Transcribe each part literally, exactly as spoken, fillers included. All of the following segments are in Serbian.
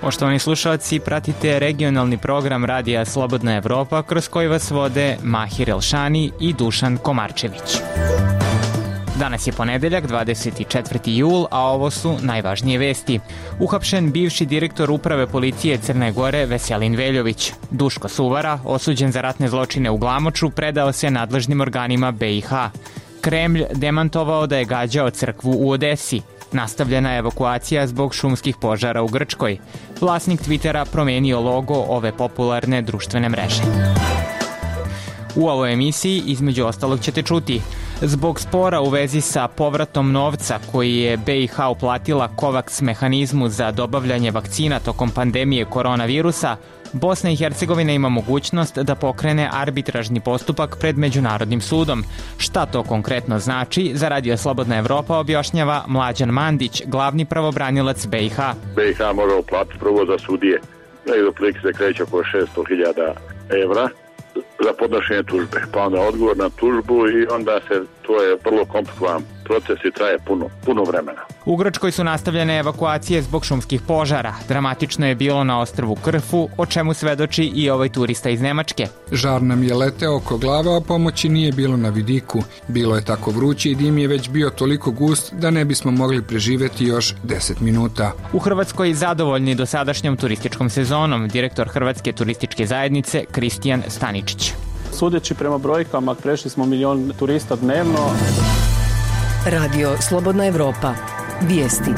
Poštovani slušalci, pratite regionalni program Radija Slobodna Evropa kroz koji vas vode Mahir Elšani i Dušan Komarčević. Danas je ponedeljak, dvadeset četvrti jul, a ovo su najvažnije vesti. Uhapšen bivši direktor uprave policije Crne Gore Veselin Veljović. Duško Suvara, osuđen za ratne zločine u Glamoču, predao se nadležnim organima be i ha. Kremlj demantovao da je gađao crkvu u Odesi. Nastavljena je evakuacija zbog šumskih požara u Grčkoj. Vlasnik Twittera promenio logo ove popularne društvene mreže. U ovoj emisiji, između ostalog, ćete čuti: zbog spora u vezi sa povratom novca koji je be i ha uplatila COVAX mehanizmu za dobavljanje vakcina tokom pandemije koronavirusa, Bosna i Hercegovina ima mogućnost da pokrene arbitražni postupak pred Međunarodnim sudom. Šta to konkretno znači, za Radio Slobodna Evropa objašnjava Mlađan Mandić, glavni pravobranilac be i ha. be i ha može uplatiti prvo za sudije. Negdje otprilike se kreće oko šesto hiljada evra za podnošenje tužbe, pa onda odgovor na tužbu i onda se, to je vrlo komplikovan proces i traje puno, puno vremena. U Grčkoj su nastavljene evakuacije zbog šumskih požara. Dramatično je bilo na ostrvu Krfu, o čemu svedoči i ovaj turista iz Nemačke. Žar nam je leteo oko glave, a pomoći nije bilo na vidiku. Bilo je tako vruće i dim je već bio toliko gust da ne bismo mogli preživjeti još deset minuta. U Hrvatskoj zadovoljni dosadašnjom turističkom sezonom, direktor Hrvatske turističke zajednice Kristijan Staničić. Sudeći prema brojkama, prešli smo milion turista dnevno. Radio Slobodna Evropa. Vijesti.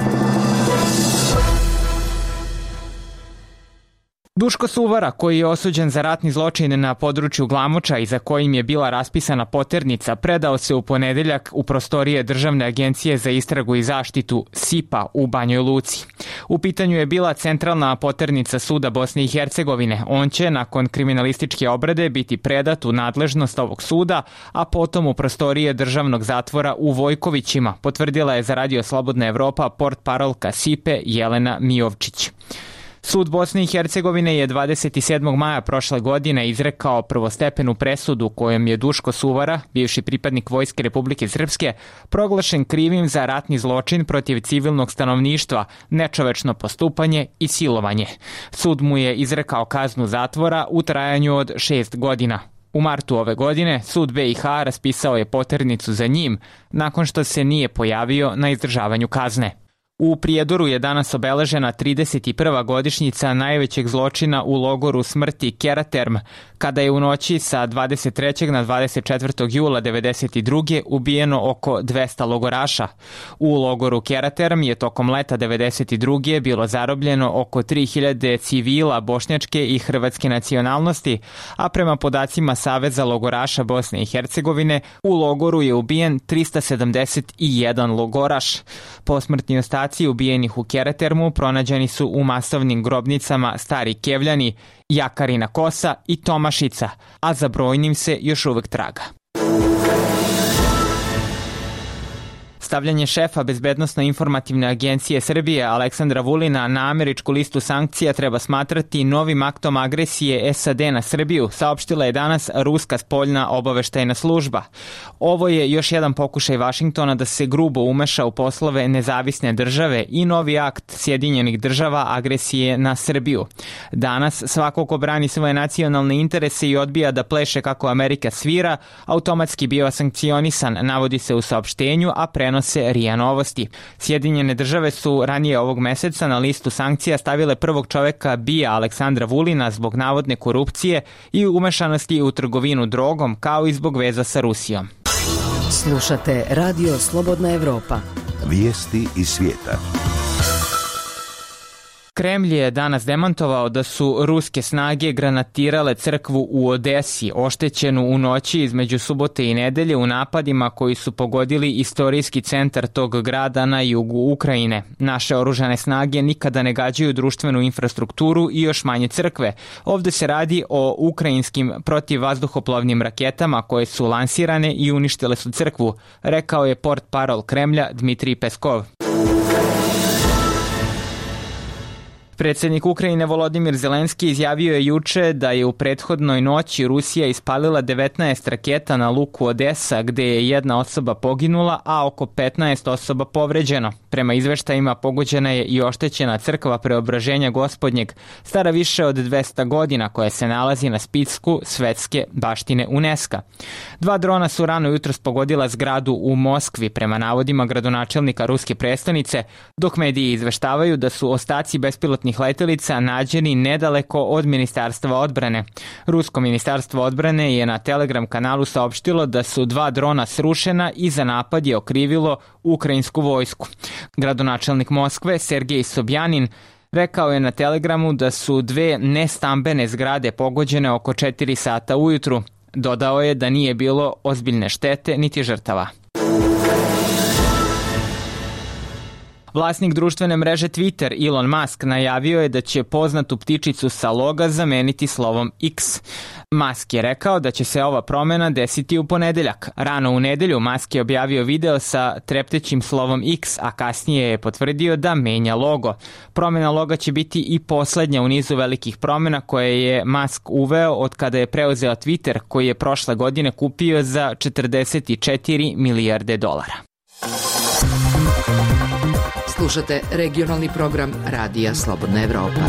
Duško Suvara, koji je osuđen za ratni zločin na području Glamoča i za kojim je bila raspisana poternica, predao se u ponedeljak u prostorije Državne agencije za istragu i zaštitu S I P-a u Banjoj Luci. U pitanju je bila centralna poternica suda Bosne i Hercegovine. On će, nakon kriminalističke obrade, biti predat u nadležnost ovog suda, a potom u prostorije državnog zatvora u Vojkovićima, potvrdila je za Radio Slobodna Evropa portparolka S I P-e Jelena Mijovčić. Sud Bosne i Hercegovine je dvadeset sedmog maja prošle godine izrekao prvostepenu presudu kojom je Duško Suvara, bivši pripadnik Vojske Republike Srpske, proglašen krivim za ratni zločin protiv civilnog stanovništva, nečovečno postupanje i silovanje. Sud mu je izrekao kaznu zatvora u trajanju od šest godina. U martu ove godine sud be i ha raspisao je poternicu za njim nakon što se nije pojavio na izdržavanju kazne. U Prijedoru je danas obeležena trideset prva godišnjica najvećeg zločina u logoru smrti Keraterm, kada je u noći sa dvadeset trećeg na dvadeset četvrtog jula devedeset druge ubijeno oko dvesta logoraša. U logoru Keraterm je tokom leta devedeset druge bilo zarobljeno oko tri hiljade civila bošnjačke i hrvatske nacionalnosti, a prema podacima Saveza logoraša Bosne i Hercegovine u logoru je ubijen trista sedamdeset jedan logoraš. Posmrtni ostaci ubijenih u Keratermu pronađeni su u masovnim grobnicama Stari Kevljani, Jakarina Kosa i Tomašica, a za brojnim se još uvek traga. Stavljanje šefa Bezbednosno-informativne agencije Srbije Aleksandra Vulina na američku listu sankcija treba smatrati novim aktom agresije es a de na Srbiju, saopštila je danas ruska spoljna obaveštajna služba. Ovo je još jedan pokušaj Vašingtona da se grubo umeša u poslove nezavisne države i novi akt Sjedinjenih država agresije na Srbiju. Danas svako ko brani svoje nacionalne interese i odbija da pleše kako Amerika svira, automatski bio sankcionisan, navodi se u saopštenju, a prenose R I A Novosti. Sjedinjene države su ranije ovog meseca na listu sankcija stavile prvog čoveka bija Aleksandra Vulina zbog navodne korupcije i umešanosti u trgovinu drogom, kao i zbog veza sa Rusijom. Slušate Radio Slobodna Evropa. Vijesti iz svijeta. Kremlj je danas demantovao da su ruske snage granatirale crkvu u Odesi, oštećenu u noći između subote i nedelje u napadima koji su pogodili istorijski centar tog grada na jugu Ukrajine. Naše oružane snage nikada ne gađaju društvenu infrastrukturu i još manje crkve. Ovde se radi o ukrajinskim protivvazduhoplovnim raketama koje su lansirane i uništile su crkvu, rekao je portparol Kremlja Dmitrij Peskov. Predsjednik Ukrajine Volodimir Zelenski izjavio je juče da je u prethodnoj noći Rusija ispalila devetnaest raketa na luku Odesa, gde je jedna osoba poginula, a oko petnaest osoba povređeno. Prema izveštajima pogođena je i oštećena crkva Preobraženja Gospodnjeg, stara više od dvesta godina, koja se nalazi na spisku svetske baštine UNESCO. Dva drona su rano jutros pogodila zgradu u Moskvi, prema navodima gradonačelnika ruske prestonice, dok mediji izveštavaju da su ostaci bespilotnih letelica nađeni nedaleko od Ministarstva odbrane. Rusko ministarstvo odbrane je na Telegram kanalu saopštilo da su dva drona srušena i za napad je okrivilo ukrajinsku vojsku. Gradonačelnik Moskve Sergej Sobjanin rekao je na Telegramu da su dve nestambene zgrade pogođene oko četiri sata ujutru. Dodao je da nije bilo ozbiljne štete niti žrtava. Vlasnik društvene mreže Twitter, Elon Musk, najavio je da će poznatu ptičicu sa loga zameniti slovom X. Musk je rekao da će se ova promjena desiti u ponedeljak. Rano u nedelju Musk je objavio video sa treptećim slovom X, a kasnije je potvrdio da menja logo. Promjena loga će biti i poslednja u nizu velikih promjena koje je Musk uveo od kada je preuzeo Twitter, koji je prošle godine kupio za četrdeset četiri milijarde dolara. Slušate regionalni program Radija Slobodna Evropa.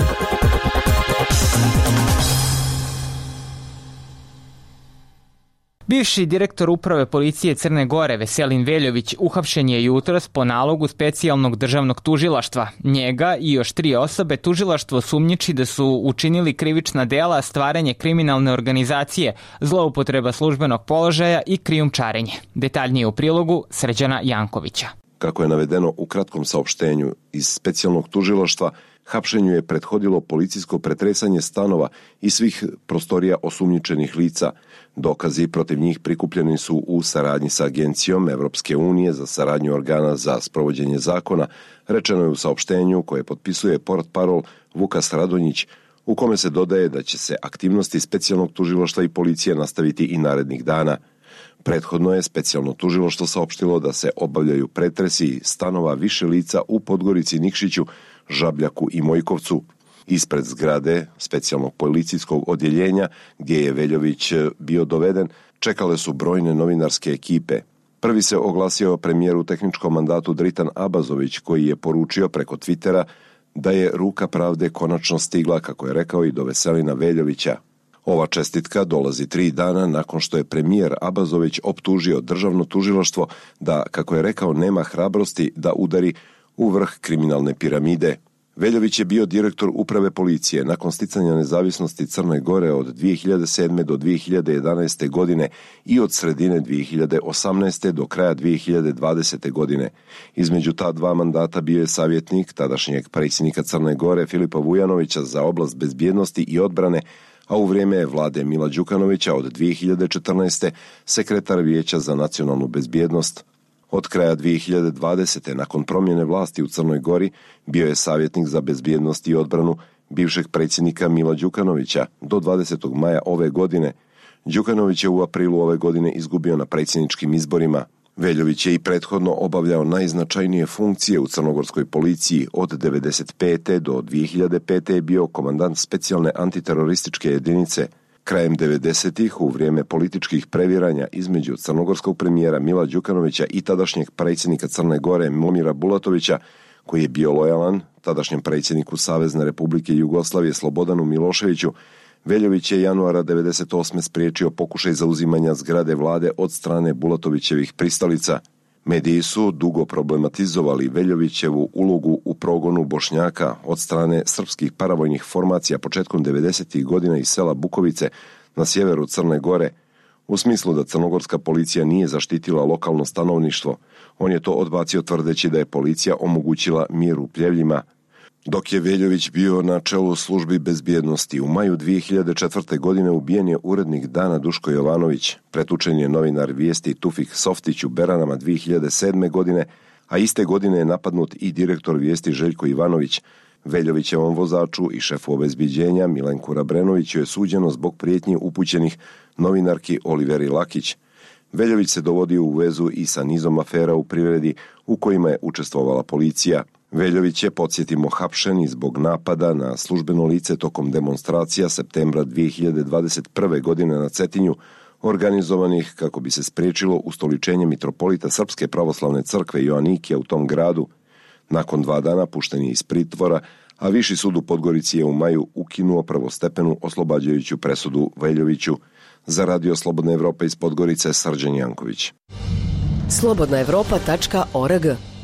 Bivši direktor uprave policije Crne Gore Veselin Veljović uhapšen je jutros po nalogu specijalnog državnog tužilaštva. Njega i još tri osobe tužilaštvo sumnjiči da su učinili krivična dela stvaranje kriminalne organizacije, zloupotreba službenog položaja i krijumčarenje. Detaljnije u prilogu Srđana Jankovića. Kako je navedeno u kratkom saopštenju iz specijalnog tužilaštva, hapšenju je prethodilo policijsko pretresanje stanova i svih prostorija osumnjičenih lica. Dokazi protiv njih prikupljeni su u saradnji sa Agencijom Evropske unije za saradnju organa za sprovođenje zakona, rečeno je u saopštenju koje potpisuje portparol Vukas Radonjić, u kome se dodaje da će se aktivnosti specijalnog tužilaštva i policije nastaviti i narednih dana. Prethodno je specijalno tužilaštvo saopštilo da se obavljaju pretresi stanova više lica u Podgorici, Nikšiću, Žabljaku i Mojkovcu. Ispred zgrade specijalnog policijskog odjeljenja, gdje je Veljović bio doveden, čekale su brojne novinarske ekipe. Prvi se oglasio premijer u tehničkom mandatu Dritan Abazović, koji je poručio preko Twittera da je ruka pravde konačno stigla, kako je rekao, i do Veselina Veljovića. Ova čestitka dolazi tri dana nakon što je premijer Abazović optužio državno tužilaštvo da, kako je rekao, nema hrabrosti da udari u vrh kriminalne piramide. Veljović je bio direktor uprave policije nakon sticanja nezavisnosti Crne Gore od dvije hiljade sedme do dvije hiljade jedanaeste godine i od sredine dvije hiljade osamnaeste do kraja dvije hiljade dvadesete godine. Između ta dva mandata bio je savjetnik tadašnjeg predsjednika Crne Gore Filipa Vujanovića za oblast bezbjednosti i odbrane, a u vrijeme vlade Mila Đukanovića od dvije hiljade četrnaeste sekretar Vijeća za nacionalnu bezbjednost. Od kraja dvije hiljade dvadesete nakon promjene vlasti u Crnoj Gori bio je savjetnik za bezbjednost i odbranu bivšeg predsjednika Mila Đukanovića do dvadesetog maja ove godine. Đukanović je u aprilu ove godine izgubio na predsjedničkim izborima. Veljović je i prethodno obavljao najznačajnije funkcije u crnogorskoj policiji. Od devedeset pete do dvije hiljade pete je bio komandant specijalne antiterorističke jedinice. Krajem devedesetih, u vrijeme političkih previranja između crnogorskog premijera Mila Đukanovića i tadašnjeg predsjednika Crne Gore Momira Bulatovića, koji je bio lojalan tadašnjem predsjedniku Savezne Republike Jugoslavije Slobodanu Miloševiću, Veljović je januara devedeset osme spriječio pokušaj zauzimanja zgrade vlade od strane Bulatovićevih pristalica. Mediji su dugo problematizovali Veljovićevu ulogu u progonu Bošnjaka od strane srpskih paravojnih formacija početkom devedesetih godina iz sela Bukovice na sjeveru Crne Gore, u smislu da crnogorska policija nije zaštitila lokalno stanovništvo. On je to odbacio tvrdeći da je policija omogućila mir u Pljevljima. Dok je Veljović bio na čelu službi bezbjednosti, u maju dvije hiljade četvrte. godine ubijen je urednik Dana Duško Jovanović, pretučen je novinar vijesti Tufik Softić u Beranama dvije hiljade sedme. godine, a iste godine je napadnut i direktor vijesti Željko Ivanović. Veljovićevom vozaču i šefu obezbiđenja Milenku Rabrenoviću je suđeno zbog prijetnji upućenih novinarki Oliveri Lakić. Veljović se dovodio u vezu i sa nizom afera u privredi u kojima je učestvovala policija. Veljović je, podsjetimo, hapšen i zbog napada na službeno lice tokom demonstracija septembra dve hiljade dvadeset prve. godine na Cetinju, organizovanih kako bi se spriječilo ustoličenje mitropolita Srpske pravoslavne crkve Joanikija u tom gradu. Nakon dva dana pušten je iz pritvora, a Viši sud u Podgorici je u maju ukinuo prvostepenu oslobađajuću presudu Veljoviću. Za Radio Slobodna Evropa iz Podgorice, Srđan Janković. slobodna evropa tačka org.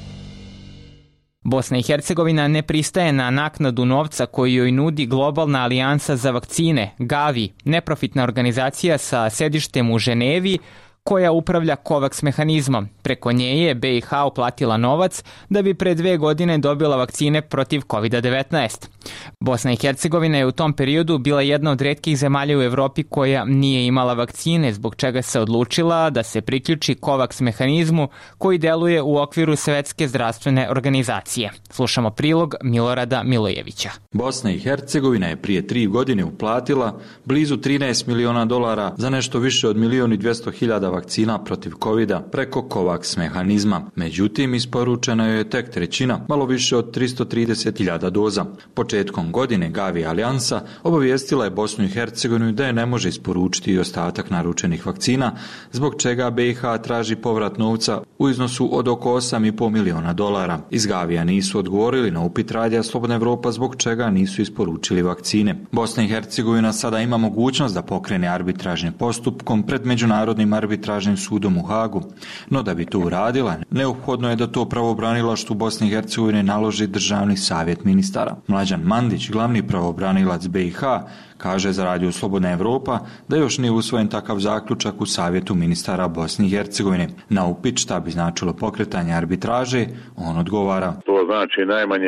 Bosna i Hercegovina ne pristaje na naknadu novca koju joj nudi Globalna alijansa za vakcine, Gavi, neprofitna organizacija sa sedištem u Ženevi, koja upravlja COVAX mehanizmom. Preko nje je B i H uplatila novac da bi pre dve godine dobila vakcine protiv kovid devetnaest. Bosna i Hercegovina je u tom periodu bila jedna od retkih zemalja u Evropi koja nije imala vakcine, zbog čega se odlučila da se priključi COVAX mehanizmu koji deluje u okviru Svetske zdravstvene organizacije. Slušamo prilog Milorada Milojevića. Bosna i Hercegovina je prije tri godine uplatila blizu trinaest miliona dolara za nešto više od milion i dvjesto hiljada vakcina protiv kovida preko COVAX mehanizma. Međutim, isporučena je tek trećina, malo više od tristo trideset hiljada doza. Početkom godine Gavi alijansa obavijestila je Bosnu i Hercegovinu da je ne može isporučiti i ostatak naručenih vakcina, zbog čega B i H traži povrat novca u iznosu od oko osam i pol miliona dolara. Iz Gavija nisu odgovorili na upit Radija Slobodna Evropa zbog čega nisu isporučili vakcine. Bosna i Hercegovina sada ima mogućnost da pokrene arbitražnim postupkom pred Međunarodnim arbitražnim sudom u Hagu, no da bi to uradila, neophodno je da to pravobranilaštvu Bosne i Hercegovine naloži Državni savjet ministara. Mlađan Mandić, glavni pravobranilac B i H, kaže za Radio Slobodna Evropa da još nije usvojen takav zaključak u Savjetu ministara Bosne i Hercegovine. Na upit šta bi značilo pokretanje arbitraže, on odgovara. To znači najmanje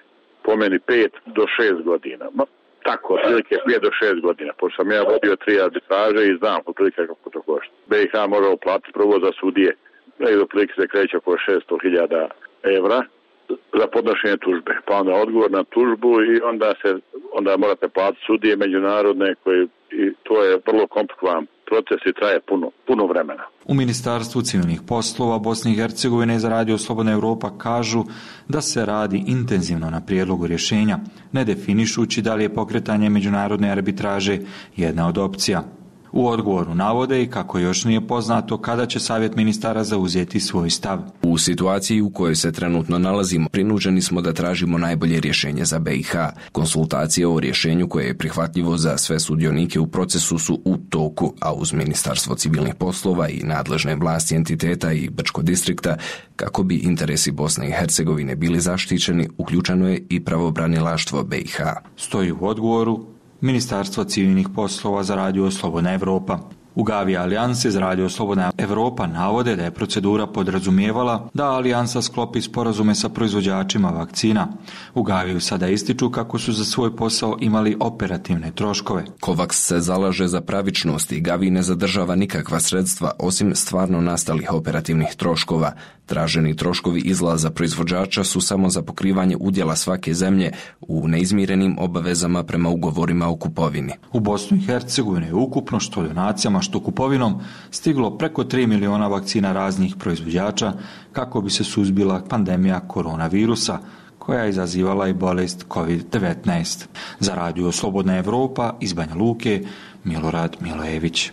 po meni pet do šest godina. Tako, otprilike pet do šest godina. Pošto sam ja vodio tri arbitraže i znam otprilike kako to košta. B i H mora uplatiti prvo za sudije. Negdje otprilike se kreće oko šesto hiljada evra za podnošenje tužbe. Pa onda odgovor na tužbu i onda se onda morate platiti sudije međunarodne koji, i to je vrlo komplikovan proces i traje puno, puno vremena. U Ministarstvu civilnih poslova Bosne i Hercegovine za Radio Slobodna Evropa kažu da se radi intenzivno na prijedlogu rješenja, ne definišući da li je pokretanje međunarodne arbitraže jedna od opcija. U odgovoru navode i kako još nije poznato kada će Savjet ministara zauzeti svoj stav. U situaciji u kojoj se trenutno nalazimo, prinuđeni smo da tražimo najbolje rješenje za B i H. Konsultacije o rješenju koje je prihvatljivo za sve sudionike u procesu su u toku, a uz Ministarstvo civilnih poslova i nadležne vlasti entiteta i Brčko distrikta, kako bi interesi Bosne i Hercegovine bili zaštićeni, uključeno je i pravobranilaštvo B i H. Stoji u odgovoru Ministarstva civilnih poslova za Radio Slobodna Evropa. U Gavi alijanse za Radio Slobodna Evropa navode da je procedura podrazumijevala da alijansa sklopi sporazume sa proizvođačima vakcina. U Gaviju sada ističu kako su za svoj posao imali operativne troškove. COVAX se zalaže za pravičnost i Gavi ne zadržava nikakva sredstva osim stvarno nastalih operativnih troškova. Traženi troškovi izlaza proizvođača su samo za pokrivanje udjela svake zemlje u neizmirenim obavezama prema ugovorima o kupovini. U Bosnu i Hercegovini je ukupno što donacijama što kupovinom stiglo preko tri miliona vakcina raznih proizvođača kako bi se suzbila pandemija koronavirusa koja je izazivala i bolest kovid devetnaest. Za Radio Slobodna Evropa iz Banja Luke, Milorad Milojević.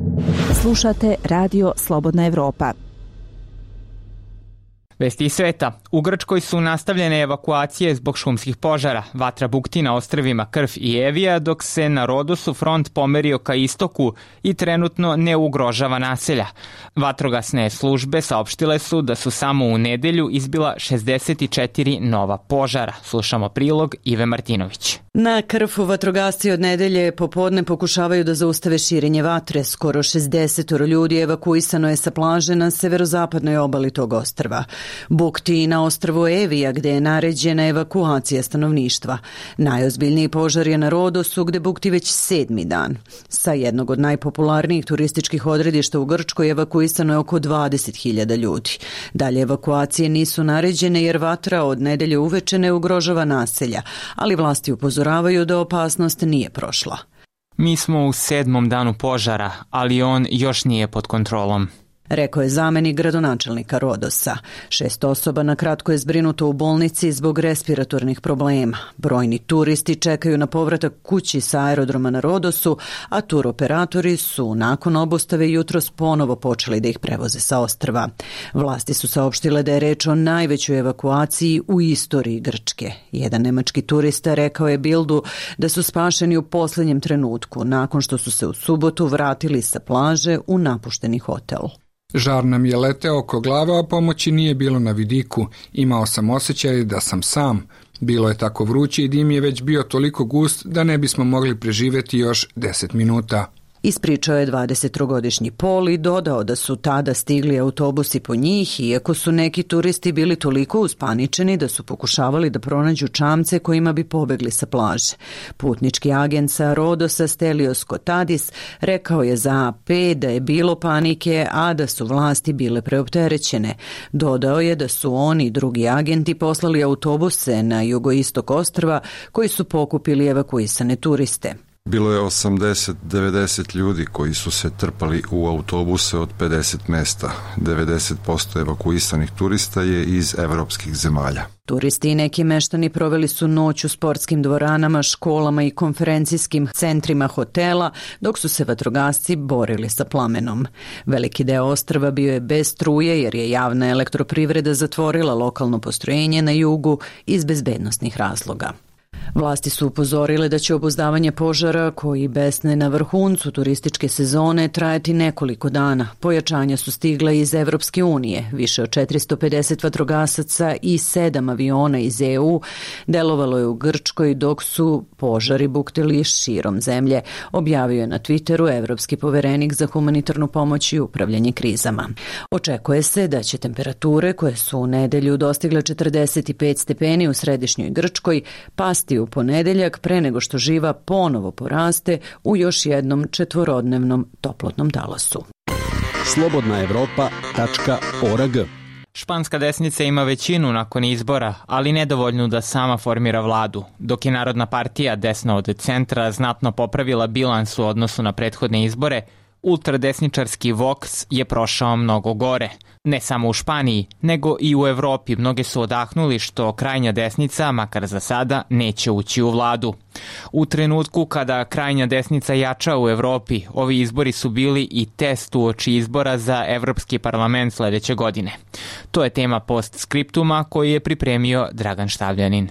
Slušate Radio Slobodna Evropa. Vesti iz sveta. U Grčkoj su nastavljene evakuacije zbog šumskih požara. Vatra bukti na ostrvima Krf i Evija, dok se na Rodosu front pomerio ka istoku i trenutno ne ugrožava naselja. Vatrogasne službe saopštile su da su samo u nedelju izbila šezdeset četiri nova požara. Slušamo prilog Ive Martinović. Na Krfu vatrogasci od nedelje popodne pokušavaju da zaustave širenje vatre. Skoro šezdeset ljudi evakuisano je sa plaže na severozapadnoj obali tog ostrva. Bukti na ostrvu Evija, gde je naređena evakuacija stanovništva. Najozbiljniji požar je na Rodosu, gde bukti već sedmi dan. Sa jednog od najpopularnijih turističkih odredišta u Grčkoj evakuisano je oko dvadeset hiljada ljudi. Dalje evakuacije nisu naređene jer vatra od nedelje uveče ne ugrožava naselja, ali vlasti upozoravaju da opasnost nije prošla. Mi smo u sedmom danu požara, ali on još nije pod kontrolom. rekao je zamenik gradonačelnika Rodosa. Šest osoba na kratko je zbrinuto u bolnici zbog respiratornih problema. Brojni turisti čekaju na povratak kući sa aerodroma na Rodosu, a turoperatori su nakon obustave jutros ponovo počeli da ih prevoze sa ostrva. Vlasti su saopštile da je reč o najvećoj evakuaciji u istoriji Grčke. Jedan nemački turista rekao je Bildu da su spašeni u posljednjem trenutku, nakon što su se u subotu vratili sa plaže u napušteni hotel. Žar nam je leteo oko glave, a pomoći nije bilo na vidiku. Imao sam osjećaj da sam sam. Bilo je tako vruće i dim je već bio toliko gust da ne bismo mogli preživjeti još deset minuta. Ispričao je dvadesettrogodišnji Pol i dodao da su tada stigli autobusi po njih, iako su neki turisti bili toliko uspaničeni da su pokušavali da pronađu čamce kojima bi pobegli sa plaže. Putnički agent sa Rodosa Stelios Kotadis rekao je za A P da je bilo panike, a da su vlasti bile preopterećene. Dodao je da su oni i drugi agenti poslali autobuse na jugoistok ostrva koji su pokupili evakuisane turiste. Bilo je osamdeset do devedeset ljudi koji su se trpali u autobuse od pedeset mesta. devedeset posto evakuisanih turista je iz evropskih zemalja. Turisti i neki meštani proveli su noć u sportskim dvoranama, školama i konferencijskim centrima hotela, dok su se vatrogasci borili sa plamenom. Veliki deo ostrva bio je bez struje jer je javna elektroprivreda zatvorila lokalno postrojenje na jugu iz bezbednosnih razloga. Vlasti su upozorile da će obuzdavanje požara, koji besne na vrhuncu turističke sezone, trajati nekoliko dana. Pojačanja su stigla iz Evropske unije. Više od četiristo pedeset vatrogasaca i sedam aviona iz E U delovalo je u Grčkoj dok su požari buktili širom zemlje, objavio je na Twitteru evropski poverenik za humanitarnu pomoć i upravljanje krizama. Očekuje se da će temperature, koje su u nedelju dostigle četrdeset pet stepeni u središnjoj Grčkoj, pasti u ponedeljak pre nego što živa ponovo poraste u još jednom četvorodnevnom toplotnom talasu. slobodna evropa tačka org. Španska desnica ima većinu nakon izbora, ali nedovoljnu da sama formira vladu, dok je Narodna partija desna od centra znatno popravila bilans u odnosu na prethodne izbore. Ultradesničarski Vox je prošao mnogo gore. Ne samo u Španiji, nego i u Evropi mnoge su odahnuli što krajnja desnica, makar za sada, neće ući u vladu. U trenutku kada krajnja desnica jača u Evropi, ovi izbori su bili i test uoči izbora za Evropski parlament sledeće godine. To je tema postskriptuma koji je pripremio Dragan Štavljanin.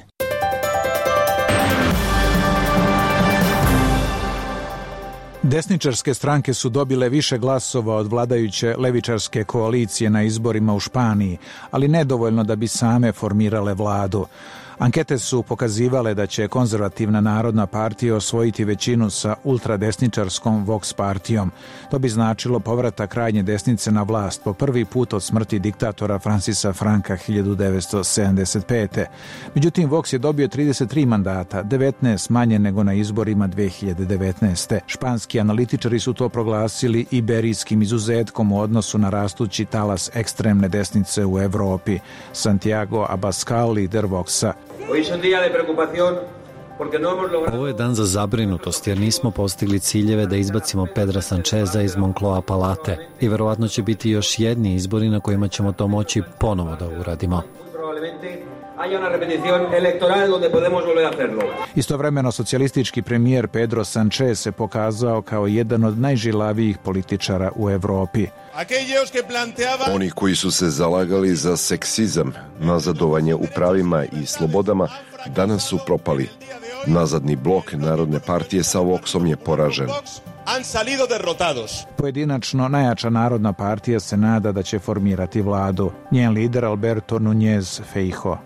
Desničarske stranke su dobile više glasova od vladajuće levičarske koalicije na izborima u Španiji, ali nedovoljno da bi same formirale vladu. Ankete su pokazivale da će konzervativna Narodna partija osvojiti većinu sa ultradesničarskom Vox partijom. To bi značilo povratak krajnje desnice na vlast po prvi put od smrti diktatora Francisa Franka hiljadu devetsto sedamdeset pete. Međutim, Vox je dobio trideset tri mandata, devetnaest manje nego na izborima dve hiljade devetnaeste. Španski analitičari su to proglasili iberijskim izuzetkom u odnosu na rastući talas ekstremne desnice u Evropi. Santiago Abascal, lider Voxa. Ovo je dan za zabrinutost jer nismo postigli ciljeve da izbacimo Pedra Sancheza iz Moncloa palate i verovatno će biti još jedni izbori na kojima ćemo to moći ponovo da uradimo. Istovremeno socijalistički premijer Pedro Sanchez se pokazao kao jedan od najžilavijih političara u Evropi. Oni koji su se zalagali za seksizam, nazadovanje u pravima i slobodama, danas su propali. Nazadni blok Narodne partije sa Voxom je poražen. Pojedinačno najjača Narodna partija se nada da će formirati vladu. Njen lider Alberto Núñez Feijóo.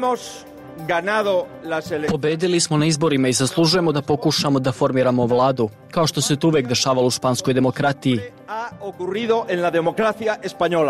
Pobedili smo na izborima i zaslužujemo da pokušamo da formiramo vladu, kao što se to uvek dešavalo u španskoj demokratiji.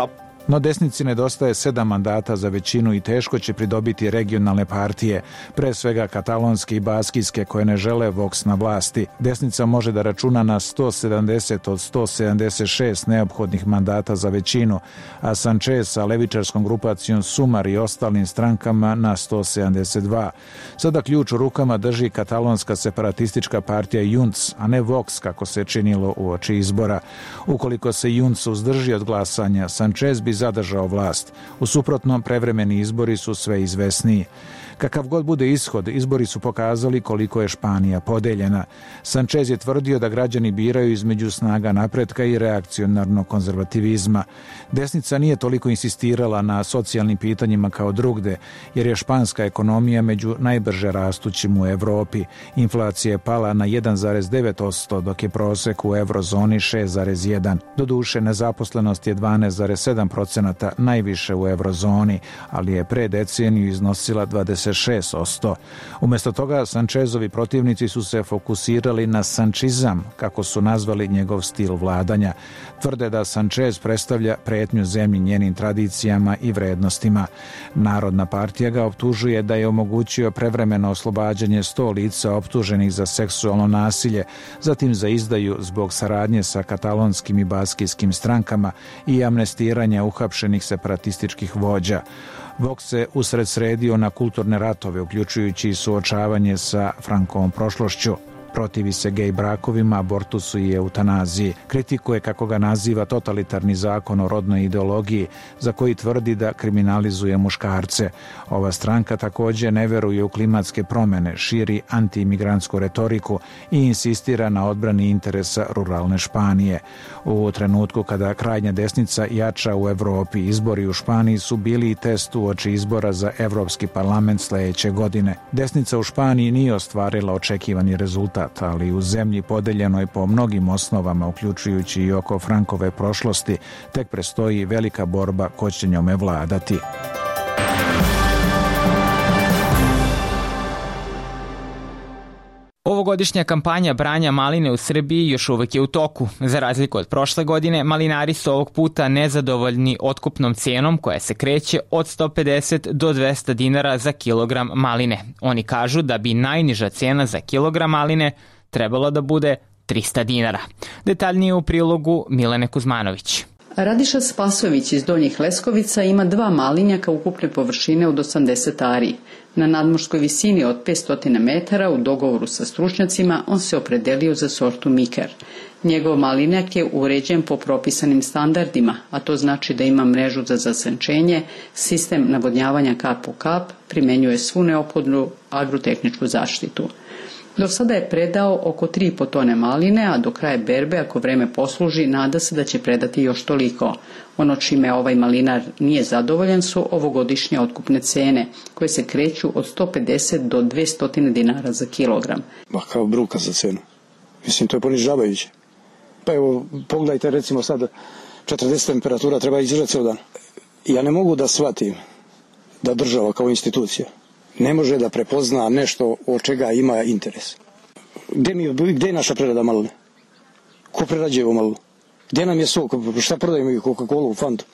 No desnici nedostaje sedam mandata za većinu i teško će pridobiti regionalne partije, pre svega katalonske i baskijske koje ne žele Vox na vlasti. Desnica može da računa na sto sedamdeset od sto sedamdeset šest neophodnih mandata za većinu, a Sanchez sa levičarskom grupacijom Sumar i ostalim strankama na sto sedamdeset dva. Sada ključ u rukama drži katalonska separatistička partija Junts, a ne Vox kako se činilo uoči izbora. Ukoliko se Junts uzdrži od glasanja, Sanchez bi zadržao vlast. U suprotnom, prevremeni izbori su sve izvesniji. Kakav god bude ishod, izbori su pokazali koliko je Španija podeljena. Sanchez je tvrdio da građani biraju između snaga napretka i reakcionarnog konzervativizma. Desnica nije toliko insistirala na socijalnim pitanjima kao drugde, jer je španska ekonomija među najbrže rastućim u Evropi. Inflacija je pala na jedan zarez devet posto, dok je prosek u eurozoni šest zarez jedan. Doduše, nezaposlenost je dvanaest zarez sedam procenata, najviše u eurozoni, ali je pre deceniju iznosila dvadeset šest posto. Umesto toga, Sanchezovi protivnici su se fokusirali na sančizam, kako su nazvali njegov stil vladanja. Tvrde da Sanchez predstavlja pretnju zemlji njenim tradicijama i vrednostima. Narodna partija ga optužuje da je omogućio prevremeno oslobađanje sto lica optuženih za seksualno nasilje, zatim za izdaju zbog saradnje sa katalonskim i baskijskim strankama i amnestiranja uhapšenih separatističkih vođa. Vox se usred sredio na kulturne ratove, uključujući i suočavanje sa Frankovom prošlošću. Protivi se gej brakovima, abortusu i eutanaziji. Kritikuje, kako ga naziva, totalitarni zakon o rodnoj ideologiji, za koji tvrdi da kriminalizuje muškarce. Ova stranka također ne veruje u klimatske promjene, širi antiimigrantsku retoriku i insistira na odbrani interesa ruralne Španije. U trenutku kada krajnja desnica jača u Evropi, izbori u Španiji su bili i test uoči izbora za Evropski parlament sljedeće godine. Desnica u Španiji nije ostvarila očekivani rezultat, ali u zemlji podeljenoj po mnogim osnovama, uključujući i oko Frankove prošlosti, tek prestoji velika borba ko će njome vladati. Ovogodišnja kampanja branja maline u Srbiji još uvek je u toku. Za razliku od prošle godine, malinari su ovog puta nezadovoljni otkupnom cenom koja se kreće od sto pedeset do dvesta dinara za kilogram maline. Oni kažu da bi najniža cena za kilogram maline trebalo da bude trista dinara. Detaljnije u prilogu Milene Kuzmanović. Radiša Spasović iz Donjih Leskovica ima dva malinjaka ukupne površine od osamdeset ari. Na nadmorskoj visini od petsto metara u dogovoru sa stručnjacima on se opredelio za sortu Miker. Njegov malinjak je uređen po propisanim standardima, a to znači da ima mrežu za zasenčenje, sistem navodnjavanja kap po kap, primenjuje svu neophodnu agrotehničku zaštitu. Do sada je predao oko tri i po tone maline, a do kraja berbe, ako vreme posluži, nada se da će predati još toliko. Ono čime ovaj malinar nije zadovoljan su ovogodišnje otkupne cene, koje se kreću od sto pedeset do dvesta dinara za kilogram. Ma kao bruka za cenu. Mislim, to je ponižavajuće. Pa evo, pogledajte, recimo sad, četrdeset temperatura treba izdržati cijel dan. Ja ne mogu da shvatim da država kao institucija ne može da prepozna nešto od čega ima interes. Gde, mi, gde je naša prerada maline? Ko prerađuje ovo malinu? Gde nam je sok? Šta prodajemo i Coca-Cola, Fantu?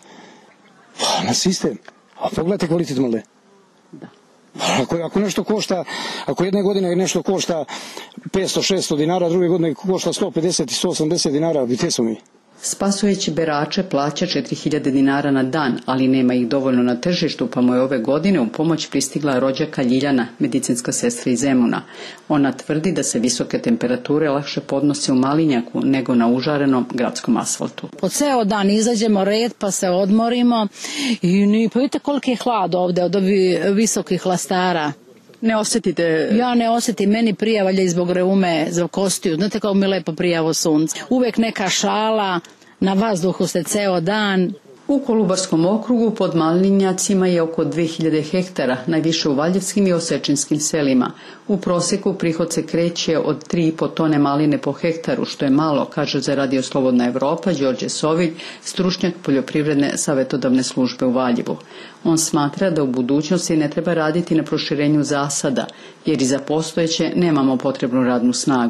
Pa, na sistem. A pogledajte kvalitet maline. Da. Ako, ako nešto košta, ako jedne godine nešto košta petsto šesto dinara, druge godine košta sto pedeset i sto osamdeset dinara, gde smo mi? Spasović berače plaća četiri hiljade dinara na dan, ali nema ih dovoljno na tržištu, pa mu je ove godine u pomoć pristigla rođaka Ljiljana, medicinska sestra iz Zemuna. Ona tvrdi da se visoke temperature lakše podnose u malinjaku nego na užarenom gradskom asfaltu. Po ceo dan izađemo red pa se odmorimo i ni, pa vidite koliki je hlad ovde od ovih visokih lastara. Ne osjetite? Ja ne osjetim, meni prijavalja zbog reume, zbog kostiju. Znate kako mi lepo prijavo sunce. Uvek neka šala, na vazduhu ste ceo dan. U Kolubarskom okrugu pod malinjacima je oko dve hiljade hektara, najviše u Valjevskim i Osečinskim selima. U proseku prihod se kreće od tri i po tone maline po hektaru, što je malo, kaže za Radio Slobodna Evropa Đorđe Sovilj, stručnjak poljoprivredne savjetodavne službe u Valjevu. On smatra da u budućnosti ne treba raditi na proširenju zasada, jer i za postojeće nemamo potrebnu radnu snagu.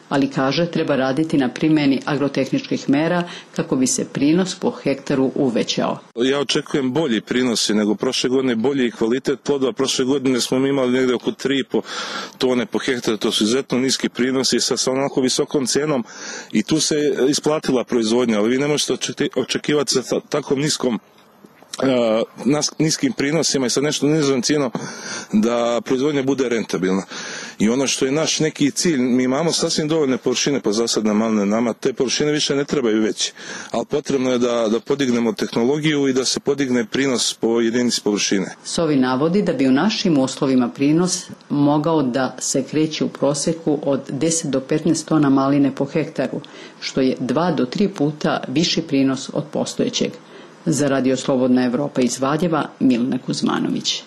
ali kaže treba raditi na primjeni agrotehničkih mera kako bi se prinos po hektaru uvećao. Ja očekujem bolji prinosi nego prošle godine, bolji kvalitet plodova. Prošle godine smo mi imali negdje oko tri i po tone po hektaru, to su izuzetno niski prinosi sa, sa onako visokom cijenom i tu se isplatila proizvodnja, ali vi ne možete očekivati sa tako niskom Uh, niskim prinosima i sa nešto nižom cijenom da proizvodnja bude rentabilna. I ono što je naš neki cilj, mi imamo sasvim dovoljne površine po zasad na maline, nama te površine više ne trebaju veći, ali potrebno je da, da podignemo tehnologiju i da se podigne prinos po jedinici površine. Sovi navodi da bi u našim uslovima prinos mogao da se kreće u prosjeku od deset do petnaest tona maline po hektaru, što je dva do tri puta viši prinos od postojećeg. Za Radio Slobodna Evropa iz Valjeva, Milena Kuzmanović.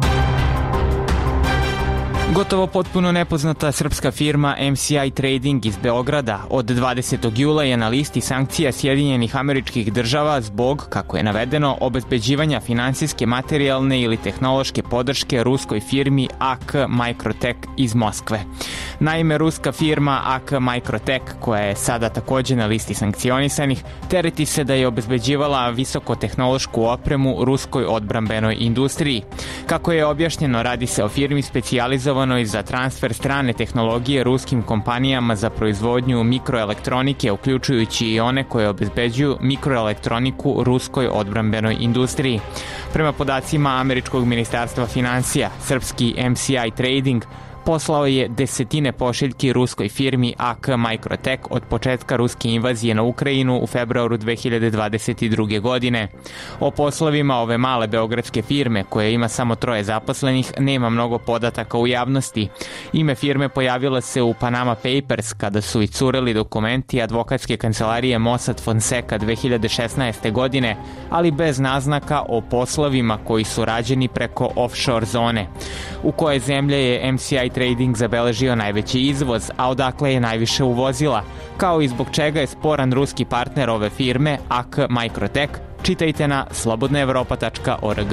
Gotovo potpuno nepoznata srpska firma M C I Trading iz Beograda od dvadesetog jula je na listi sankcija Sjedinjenih Američkih Država zbog, kako je navedeno, obezbeđivanja finansijske, materijalne ili tehnološke podrške ruskoj firmi A K Microtech iz Moskve. Naime, ruska firma A K Microtech, koja je sada također na listi sankcionisanih, tereti se da je obezbeđivala visokotehnološku opremu ruskoj odbrambenoj industriji. Kako je objašnjeno, radi se o firmi specijalizovanoj za transfer strane tehnologije ruskim kompanijama za proizvodnju mikroelektronike, uključujući i one koje obezbeđuju mikroelektroniku ruskoj odbrambenoj industriji. Prema podacima Američkog ministarstva financija, srpski M C I Trading poslao je desetine pošiljki ruskoj firmi A K Microtech od početka ruske invazije na Ukrajinu u februaru dve hiljade dvadeset druge. godine. O poslovima ove male beogradske firme, koja ima samo troje zaposlenih, nema mnogo podataka u javnosti. Ime firme pojavilo se u Panama Papers kada su i curili dokumenti advokatske kancelarije Mossad Fonseca dve hiljade šesnaeste. godine, ali bez naznaka o poslovima koji su rađeni preko offshore zone. U koje zemlje je M C I Trading zabeležio najveći izvoz, a odakle je najviše uvozila, kao i zbog čega je sporan ruski partner ove firme A K Microtech, čitajte na slobodna evropa tačka org.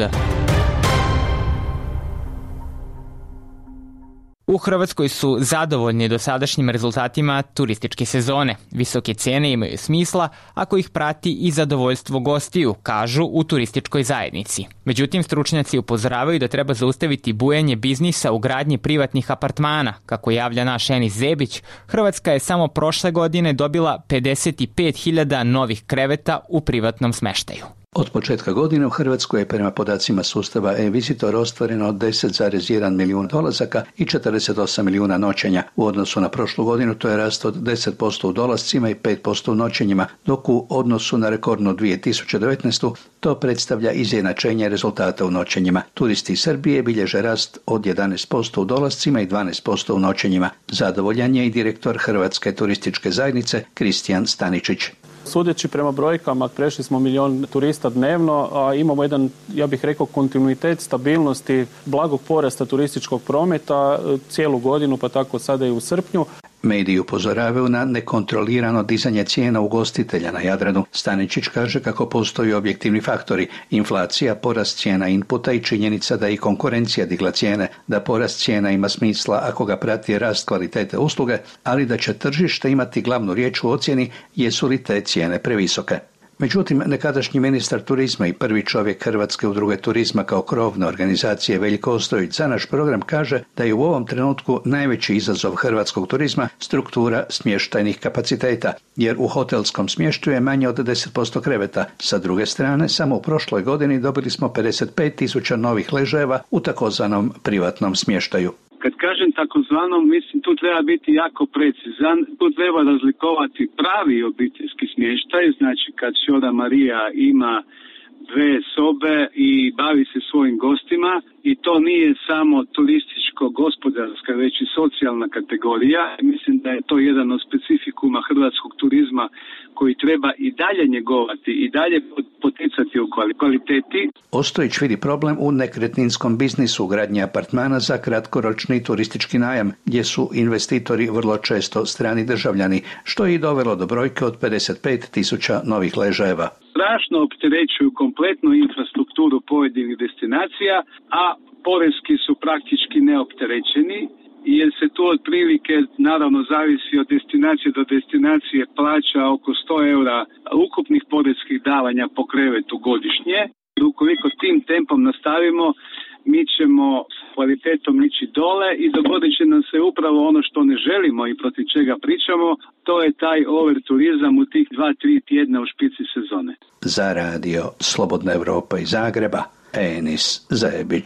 U Hrvatskoj su zadovoljni dosadašnjim rezultatima turističke sezone. Visoke cene imaju smisla ako ih prati i zadovoljstvo gostiju, kažu u turističkoj zajednici. Međutim, stručnjaci upozoravaju da treba zaustaviti bujanje biznisa u gradnji privatnih apartmana. Kako javlja naš Enis Zebić, Hrvatska je samo prošle godine dobila pedeset pet hiljada novih kreveta u privatnom smeštaju. Od početka godine u Hrvatskoj je prema podacima sustava e-Visitor ostvareno deset zarez jedan milijun dolazaka i četrdeset osam milijuna noćenja. U odnosu na prošlu godinu to je rast od deset posto u dolascima i pet posto u noćenjima, dok u odnosu na rekordnu dvije tisuće devetnaestu. to predstavlja izjednačenje rezultata u noćenjima. Turisti iz Srbije bilježe rast od jedanaest posto u dolascima i dvanaest posto u noćenjima. Zadovoljan je i direktor Hrvatske turističke zajednice Kristijan Staničić. Sudeći prema brojkama, prešli smo milion turista dnevno, a imamo jedan, ja bih rekao, kontinuitet stabilnosti, blagog porasta turističkog prometa cijelu godinu, pa tako sada i u srpnju. Mediji upozoravaju na nekontrolirano dizanje cijena ugostitelja na Jadranu. Staničić kaže kako postoji objektivni faktori, inflacija, porast cijena inputa i činjenica da i konkurencija digla cijene, da porast cijena ima smisla ako ga prati rast kvalitete usluge, ali da će tržište imati glavnu riječ u ocjeni jesu li te cijene previsoke. Međutim, nekadašnji ministar turizma i prvi čovjek Hrvatske udruge turizma kao krovne organizacije Veljko Ostojić za naš program kaže da je u ovom trenutku najveći izazov hrvatskog turizma struktura smještajnih kapaciteta, jer u hotelskom smještaju je manje od deset posto kreveta. Sa druge strane, samo u prošloj godini dobili smo pedeset pet tisuća novih ležajeva u takozvanom privatnom smještaju. Kad kažem takozvanom, mislim tu treba biti jako precizan, tu treba razlikovati pravi obiteljski smještaj, znači kad Šoda Marija ima dve sobe i bavi se svojim gostima i to nije samo turističko-gospodarska, već i socijalna kategorija. Mislim da je to jedan od specifikuma hrvatskog turizma koji treba i dalje njegovati i dalje poticati u kvaliteti. Ostojić vidi problem u nekretninskom biznisu gradnje apartmana za kratkoročni turistički najam, gdje su investitori vrlo često strani državljani, što je i dovelo do brojke od pedeset pet tisuća novih ležajeva. Strašno opterećuju kompletnu infrastrukturu pojedinih destinacija, a porezki su praktički neopterećeni jer se tu otprilike, naravno zavisi od destinacije do destinacije, plaća oko sto eura ukupnih poreskih davanja po krevetu godišnje. Ukoliko tim tempom nastavimo, mi ćemo s kvalitetom ići dole i dogodit će nam se upravo ono što ne želimo i protiv čega pričamo, to je taj overturizam u tih dva, tri tjedna u špici sezone. Za radio Slobodna Evropa iz Zagreba, Enis Zajebić.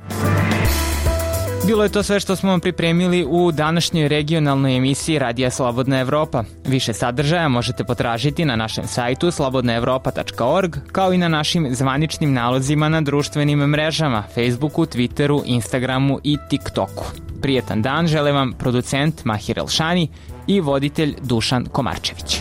Bilo je to sve što smo vam pripremili u današnjoj regionalnoj emisiji Radija Slobodna Evropa. Više sadržaja možete potražiti na našem sajtu slobodna evropa tačka org, kao i na našim zvaničnim nalozima na društvenim mrežama, Facebooku, Twitteru, Instagramu i TikToku. Prijetan dan žele vam producent Mahir Elšani i voditelj Dušan Komarčević.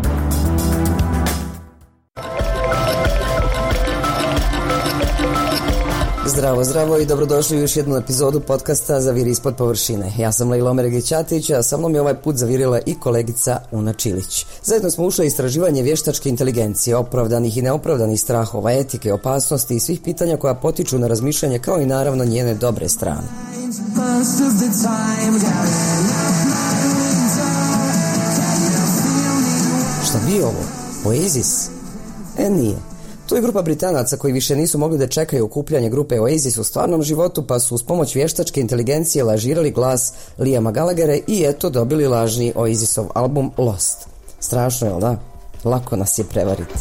Zdravo, zdravo i dobrodošli u još jednu epizodu podcasta Zaviri ispod površine. Ja sam Lejla Omeregić-Ćatić, a sa mnom je ovaj put zavirila i kolegica Una Čilić. Zajedno smo ušli u istraživanje vještačke inteligencije, opravdanih i neopravdanih strahova, etike, opasnosti i svih pitanja koja potiču na razmišljanje, kao i naravno njene dobre strane. Šta bi ovo? Oasis? E, nije. To je grupa Britanaca koji više nisu mogli da čekaju okupljanje grupe Oasis u stvarnom životu, pa su uz pomoć vještačke inteligencije lažirali glas Liama Gallaghera i eto dobili lažni Oasisov album Lost. Strašno, jel da? Lako nas je prevariti.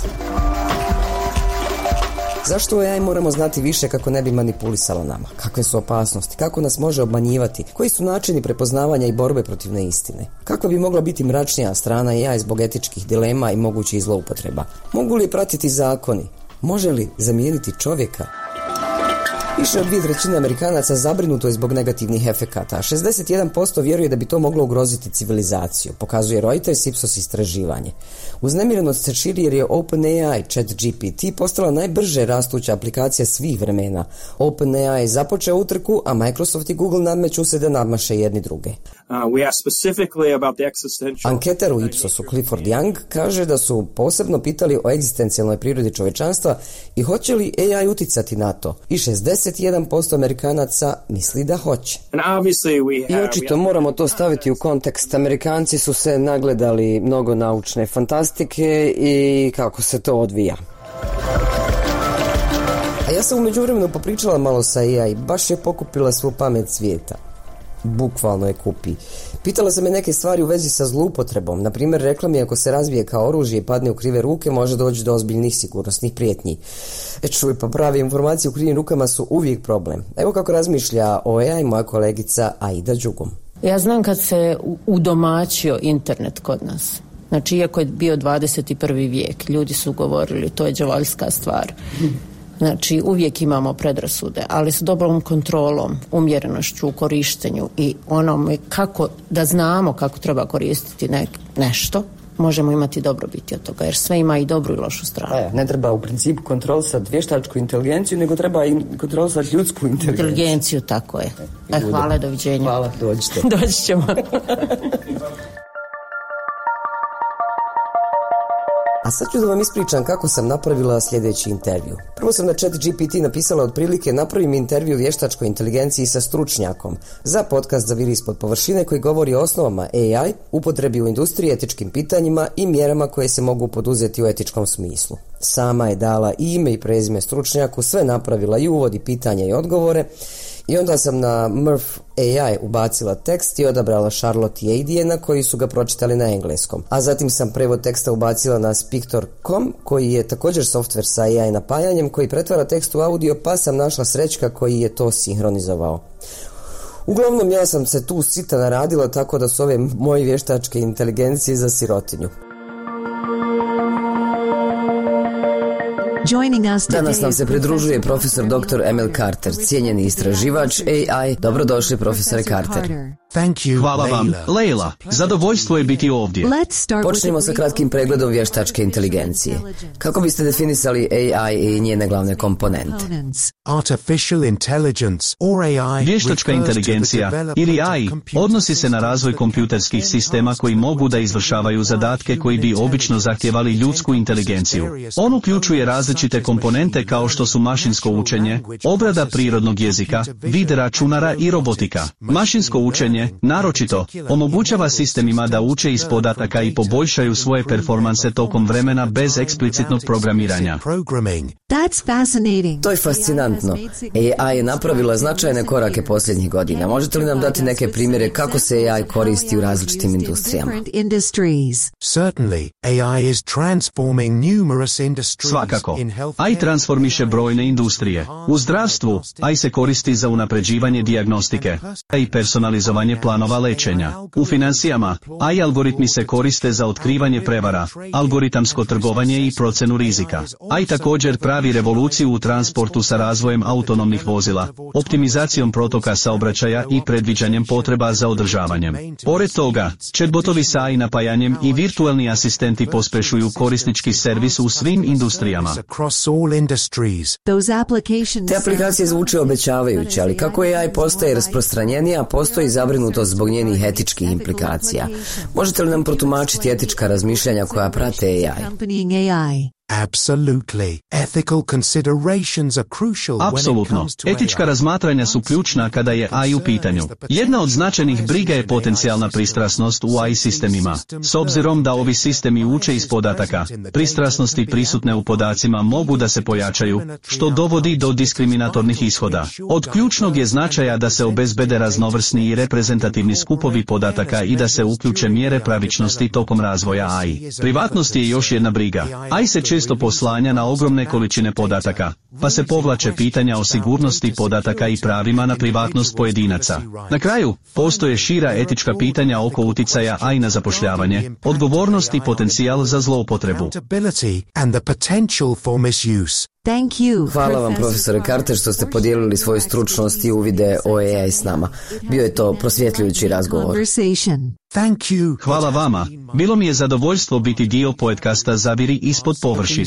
Zašto o A I moramo znati više kako ne bi manipulisalo nama? Kakve su opasnosti? Kako nas može obmanjivati? Koji su načini prepoznavanja i borbe protiv neistine? Kakva bi mogla biti mračnija strana A I zbog etičkih dilema i mogućih zloupotreba? Mogu li pratiti zakoni? Može li zamijeniti čovjeka? Više od dvije trećine Amerikanaca zabrinuto je zbog negativnih efekata, a šezdeset jedan posto vjeruje da bi to moglo ugroziti civilizaciju, pokazuje Reuters Ipsos istraživanje. Uznemirenost se širi jer je OpenAI ChatGPT postala najbrže rastuća aplikacija svih vremena. OpenAI je započeo utrku, a Microsoft i Google nadmeću se da nadmaše jedni druge. Uh, we are specifically about the existential... Anketar u Ipsosu Clifford Young kaže da su posebno pitali o egzistencijalnoj prirodi čovečanstva i hoće li A I uticati na to. I šezdeset jedan posto Amerikanaca misli da hoće. I očito moramo to staviti u kontekst. Amerikanci su se nagledali mnogo naučne fantastike i kako se to odvija. A ja sam u međuvremenu popričala malo sa A I, baš je pokupila svu pamet svijeta. Bukvalno je kupi. Pitala sam je neke stvari u vezi sa zloupotrebom. Na primjer, rekla mi ako se razvije kao oružje i padne u krive ruke, može doći do ozbiljnih sigurnosnih prijetnji. E čuj, pa prave informacije u krivim rukama su uvijek problem. Evo kako razmišlja o A I moja kolegica Aida Đugum. Ja znam kad se udomaćio internet kod nas. Znači, iako je bio dvadeset prvi vijek, ljudi su govorili to je đavoljska stvar. Znači, uvijek imamo predrasude, ali s dobrom kontrolom, umjerenošću u korištenju i onome kako da znamo kako treba koristiti ne, nešto, možemo imati dobrobiti od toga, jer sve ima i dobru i lošu stranu. A, ne treba u principu kontrolisati vještačku inteligenciju, nego treba i kontrolisati ljudsku inteligenciju. Inteligenciju, tako je. E, hvala, doviđenja. Hvala, dođite. Doći ćemo. A sad ću da vam ispričam kako sam napravila sljedeći intervju. Prvo sam na ChatGPT napisala otprilike napravi mi intervju vještačkoj inteligenciji sa stručnjakom za podcast Zaviri ispod površine koji govori o osnovama A I, upotrebi u industriji, etičkim pitanjima i mjerama koje se mogu poduzeti u etičkom smislu. Sama je dala i ime i prezime stručnjaku, sve napravila i uvodi pitanja i odgovore. I onda sam na Murph A I ubacila tekst i odabrala Charlotte i Adriana koji su ga pročitali na engleskom. A zatim sam prevod teksta ubacila na Spiktor dot com koji je također softver sa A I napajanjem koji pretvara tekst u audio, pa sam našla Srećka koji je to sinhronizovao. Uglavnom ja sam se tu sita naradila tako da su ove moje vještačke inteligencije za sirotinju. Danas nam se pridružuje profesor doktor Emil Carter, cijenjeni istraživač A I. Dobrodošli, profesore Carter. Hvala vam, Leila. Zadovoljstvo je biti ovdje. Počnemo sa kratkim pregledom vještačke inteligencije. Kako biste definisali A I i njene glavne komponente? Vještačka inteligencija ili A I odnosi se na razvoj kompjuterskih sistema koji mogu da izvršavaju zadatke koji bi obično zahtijevali ljudsku inteligenciju. On uključuje različite komponente kao što su mašinsko učenje, obrada prirodnog jezika, vid računara i robotika. Mašinsko učenje učenje, naročito, omogućava sistemima da uče iz podataka i poboljšaju svoje performanse tokom vremena bez eksplicitnog programiranja. To je fascinantno. A I je napravila značajne korake posljednjih godina. Možete li nam dati neke primjere kako se A I koristi u različitim industrijama? Svakako. A I transformiše brojne industrije. U zdravstvu, A I se koristi za unapređivanje dijagnostike i personalizovanje planova lečenja. U financijama, A I algoritmi se koriste za otkrivanje prevara, algoritamsko trgovanje i procenu rizika. A I također pravi revoluciju u transportu sa razvojem autonomnih vozila, optimizacijom protoka saobraćaja i predviđanjem potreba za održavanjem. Pored toga, chatbotovi sa A I napajanjem i virtualni asistenti pospešuju korisnički servis u svim industrijama. Te aplikacije zvuče obećavajuće, ali kako A I postaje rasprostranjenija, postoji zabrinutost zbog njenih etičkih implikacija. Možete li nam protumačiti etička razmišljanja koja prate A I? Apsolutno. Etička razmatranja su ključna kada je A I u pitanju. Jedna od značajnih briga je potencijalna pristrasnost u A I sistemima. S obzirom da ovi sistemi uče iz podataka, pristrasnosti prisutne u podacima mogu da se pojačaju, što dovodi do diskriminatornih ishoda. Od ključnog je značaja da se obezbede raznovrsni i reprezentativni skupovi podataka i da se uključe mjere pravičnosti tokom razvoja A I. Privatnost je još jedna briga. A I se često poslanja na ogromne količine podataka, pa se povlače pitanja o sigurnosti podataka i pravima na privatnost pojedinaca. Na kraju, postoje šira etička pitanja oko uticaja A I na zapošljavanje, odgovornost i potencijal za zloupotrebu. Hvala vam, profesore Carter, što ste podijelili svoju stručnost i uvide o A I s nama. Bio je to prosvjetljujući razgovor. Hvala vama. Bilo mi je zadovoljstvo biti dio podcasta Zaviri ispod površine.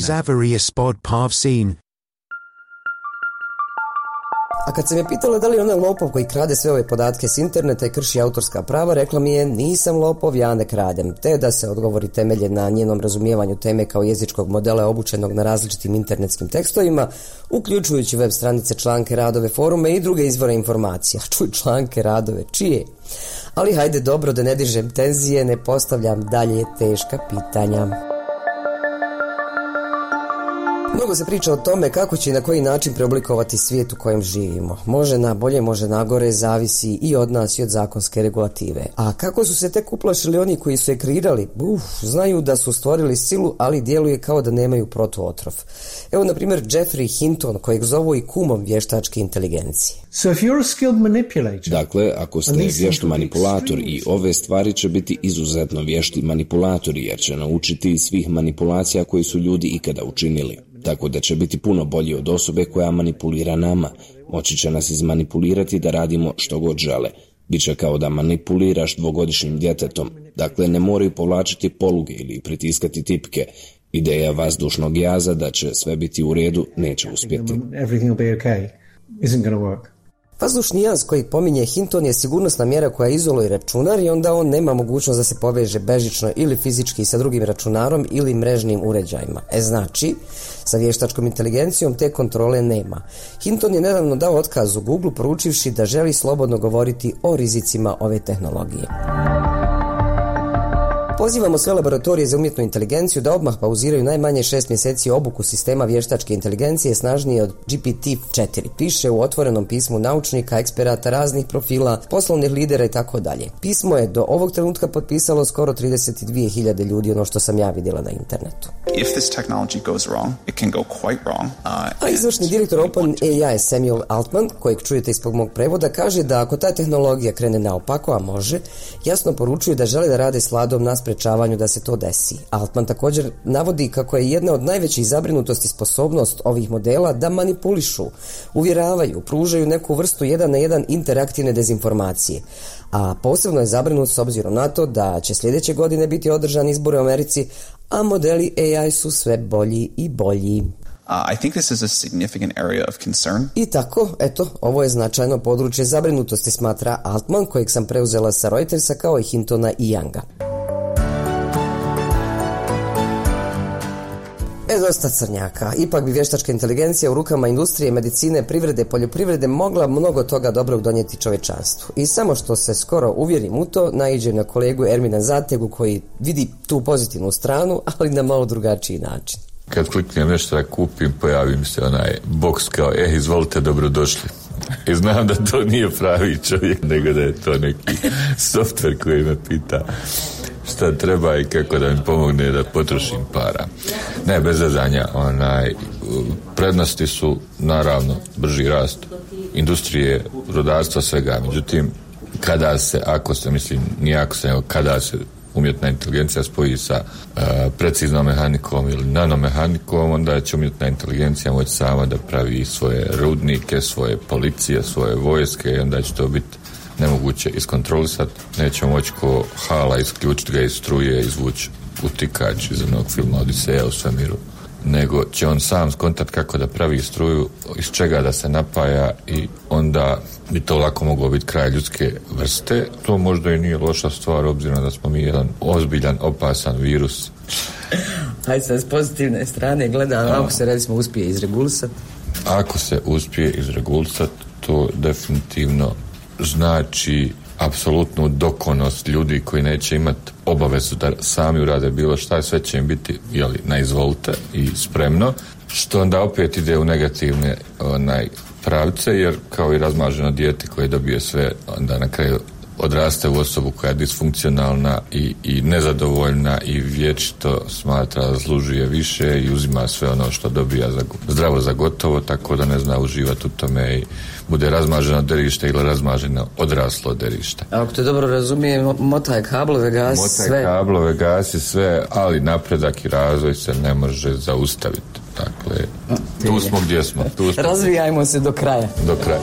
A kad sam je pitala da li je ona lopov koji krade sve ove podatke s interneta i krši autorska prava, rekla mi je: nisam lopov, ja ne kradem. Te da se odgovori temelje na njenom razumijevanju teme kao jezičkog modela obučenog na različitim internetskim tekstovima, uključujući web stranice, članke, radove, forume i druge izvore informacija. Čuj, članke, radove, čije? Ali hajde, dobro, da ne dižem tenzije, ne postavljam dalje teška pitanja. Mnogo se priča o tome kako će i na koji način preoblikovati svijet u kojem živimo. Može na bolje, može na gore, zavisi i od nas i od zakonske regulative. A kako su se tek uplašili oni koji su je kreirali? Uf, znaju da su stvorili silu, ali djeluje kao da nemaju protuotrov. Evo, na primjer, Jeffrey Hinton, kojeg zovu i kumom vještačke inteligencije. Dakle, ako ste vješt manipulator, i ove stvari će biti izuzetno vješti manipulatori, jer će naučiti svih manipulacija koje su ljudi ikada učinili. Tako da će biti puno bolji od osobe koja manipulira nama. Moći će nas izmanipulirati da radimo što god žele. Biće kao da manipuliraš dvogodišnjim djetetom. Dakle, ne moraju povlačiti poluge ili pritiskati tipke. Ideja vazdušnog jaza da će sve biti u redu neće uspjeti. Vazdušni jaz koji pominje Hinton je sigurnosna mjera koja izoluje računar i onda on nema mogućnost da se poveže bežično ili fizički sa drugim računarom ili mrežnim uređajima. E znači, sa vještačkom inteligencijom te kontrole nema. Hinton je nedavno dao otkaz u Google poručivši da želi slobodno govoriti o rizicima ove tehnologije. Pozivamo sve laboratorije za umjetnu inteligenciju da odmah pauziraju najmanje šest mjeseci obuku sistema vještačke inteligencije snažnije od G P T četiri, piše u otvorenom pismu naučnika, eksperata raznih profila, poslovnih lidera i tako dalje. Pismo je do ovog trenutka potpisalo skoro trideset dvije hiljade ljudi, ono što sam ja vidjela na internetu. If this technology goes wrong, it can go quite wrong. Uh, A izvršni direktor OpenAI Samuel Altman, kojeg čujete ispod mog prevoda, kaže da ako ta tehnologija krene naopako, a može, jasno poručuju da žele da rade s Vladom na sprečavanju da se to desi. Altman također navodi kako je jedna od najvećih zabrinutosti sposobnost ovih modela da manipulišu, uvjeravaju, pružaju neku vrstu jedan na jedan interaktivne dezinformacije. A posebno je zabrinut s obzirom na to da će sljedeće godine biti održani izbori u Americi, a modeli A I su sve bolji i bolji. Uh, I think this is a significant area of concern. I tako, eto, ovo je značajno područje zabrinutosti, smatra Altman, kojeg sam preuzela sa Reutersa kao i Hintona i Younga. E, dosta crnjaka. Ipak bi vještačka inteligencija u rukama industrije, medicine, privrede, poljoprivrede mogla mnogo toga dobrog donijeti čovečanstvu. I samo što se skoro uvjerim u to, naiđe na kolegu Ermina Zategu koji vidi tu pozitivnu stranu, ali na malo drugačiji način. Kad kliknem nešto da kupim, pojavi mi se onaj boks kao, eh, izvolite, dobrodošli. I znam da to nije pravi čovjek, nego da je to neki softver koji me pita šta treba i kako da mi pomogne da potrošim para. Ne, bez zazanja, onaj, prednosti su naravno brži rast industrije, rodarstva, svega. Međutim, kada se, ako se, mislim, nije ako se, nego kada se umjetna inteligencija spoji sa uh, preciznom mehanikom ili nanomehanikom, onda će umjetna inteligencija moći sama da pravi svoje rudnike, svoje policije, svoje vojske i onda će to biti nemoguće iskontrolisati. Neće moći ko hala isključiti ga iz struje, izvući utikač iz onog filma Odiseja u svemiru, nego će on sam skontat kako da pravi struju, iz čega da se napaja i onda bi to lako moglo biti kraj ljudske vrste. To možda i nije loša stvar, obzirom da smo mi jedan ozbiljan, opasan virus. Hajde sad s pozitivne strane gledam, ako se recimo uspije izregulisati. Ako se uspije izregulisati, to definitivno znači apsolutnu dokonost ljudi koji neće imati obavezu da sami urade bilo šta, sve će im biti, jeli, na izvolite i spremno, što onda opet ide u negativne onaj, pravce, jer kao i razmaženo dijete koje dobije sve, onda na kraju odraste u osobu koja je disfunkcionalna i, i nezadovoljna i vječito smatra da zaslužuje više i uzima sve ono što dobija za, zdravo za gotovo, tako da ne zna uživati u tome i bude razmaženo derište ili razmaženo odraslo derište. Ako te dobro razumijem, motaj kablove, gasi motaj sve. Motaj kablove, gasi sve, ali napredak i razvoj se ne može zaustaviti. Dakle, tu smo gdje smo. Tu smo. Razvijajmo se do kraja. Do kraja.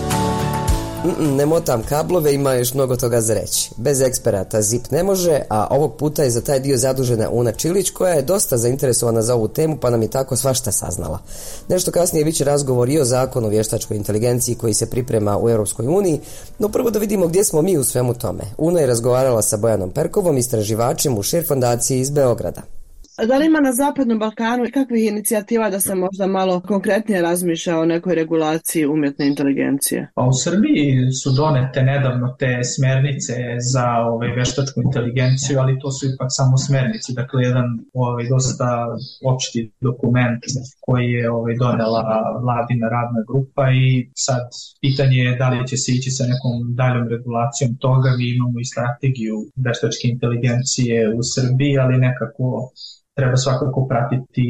Mm-mm, ne motam kablove, ima još mnogo toga za reći. Bez eksperata zip ne može, a ovog puta je za taj dio zadužena Una Čilić, koja je dosta zainteresovana za ovu temu, pa nam je tako svašta saznala. Nešto kasnije bit će razgovor i o zakonu o vještačkoj inteligenciji koji se priprema u Europskoj uniji, no prvo da vidimo gdje smo mi u svemu tome. Una je razgovarala sa Bojanom Perkovom, istraživačem u Šir fondaciji iz Beograda. Da li ima na Zapadnom Balkanu kakvih inicijativa da se možda malo konkretnije razmišlja o nekoj regulaciji umjetne inteligencije? Pa u Srbiji su donete nedavno te smjernice za ovaj, vještačku inteligenciju, ali to su ipak samo smjernice, dakle jedan ovaj, dosta opšti dokument koji je ovaj, donela vladina radna grupa i sad pitanje je da li će se ići sa nekom daljom regulacijom toga. Mi imamo i strategiju vještačke inteligencije u Srbiji, ali nekako treba svakako pratiti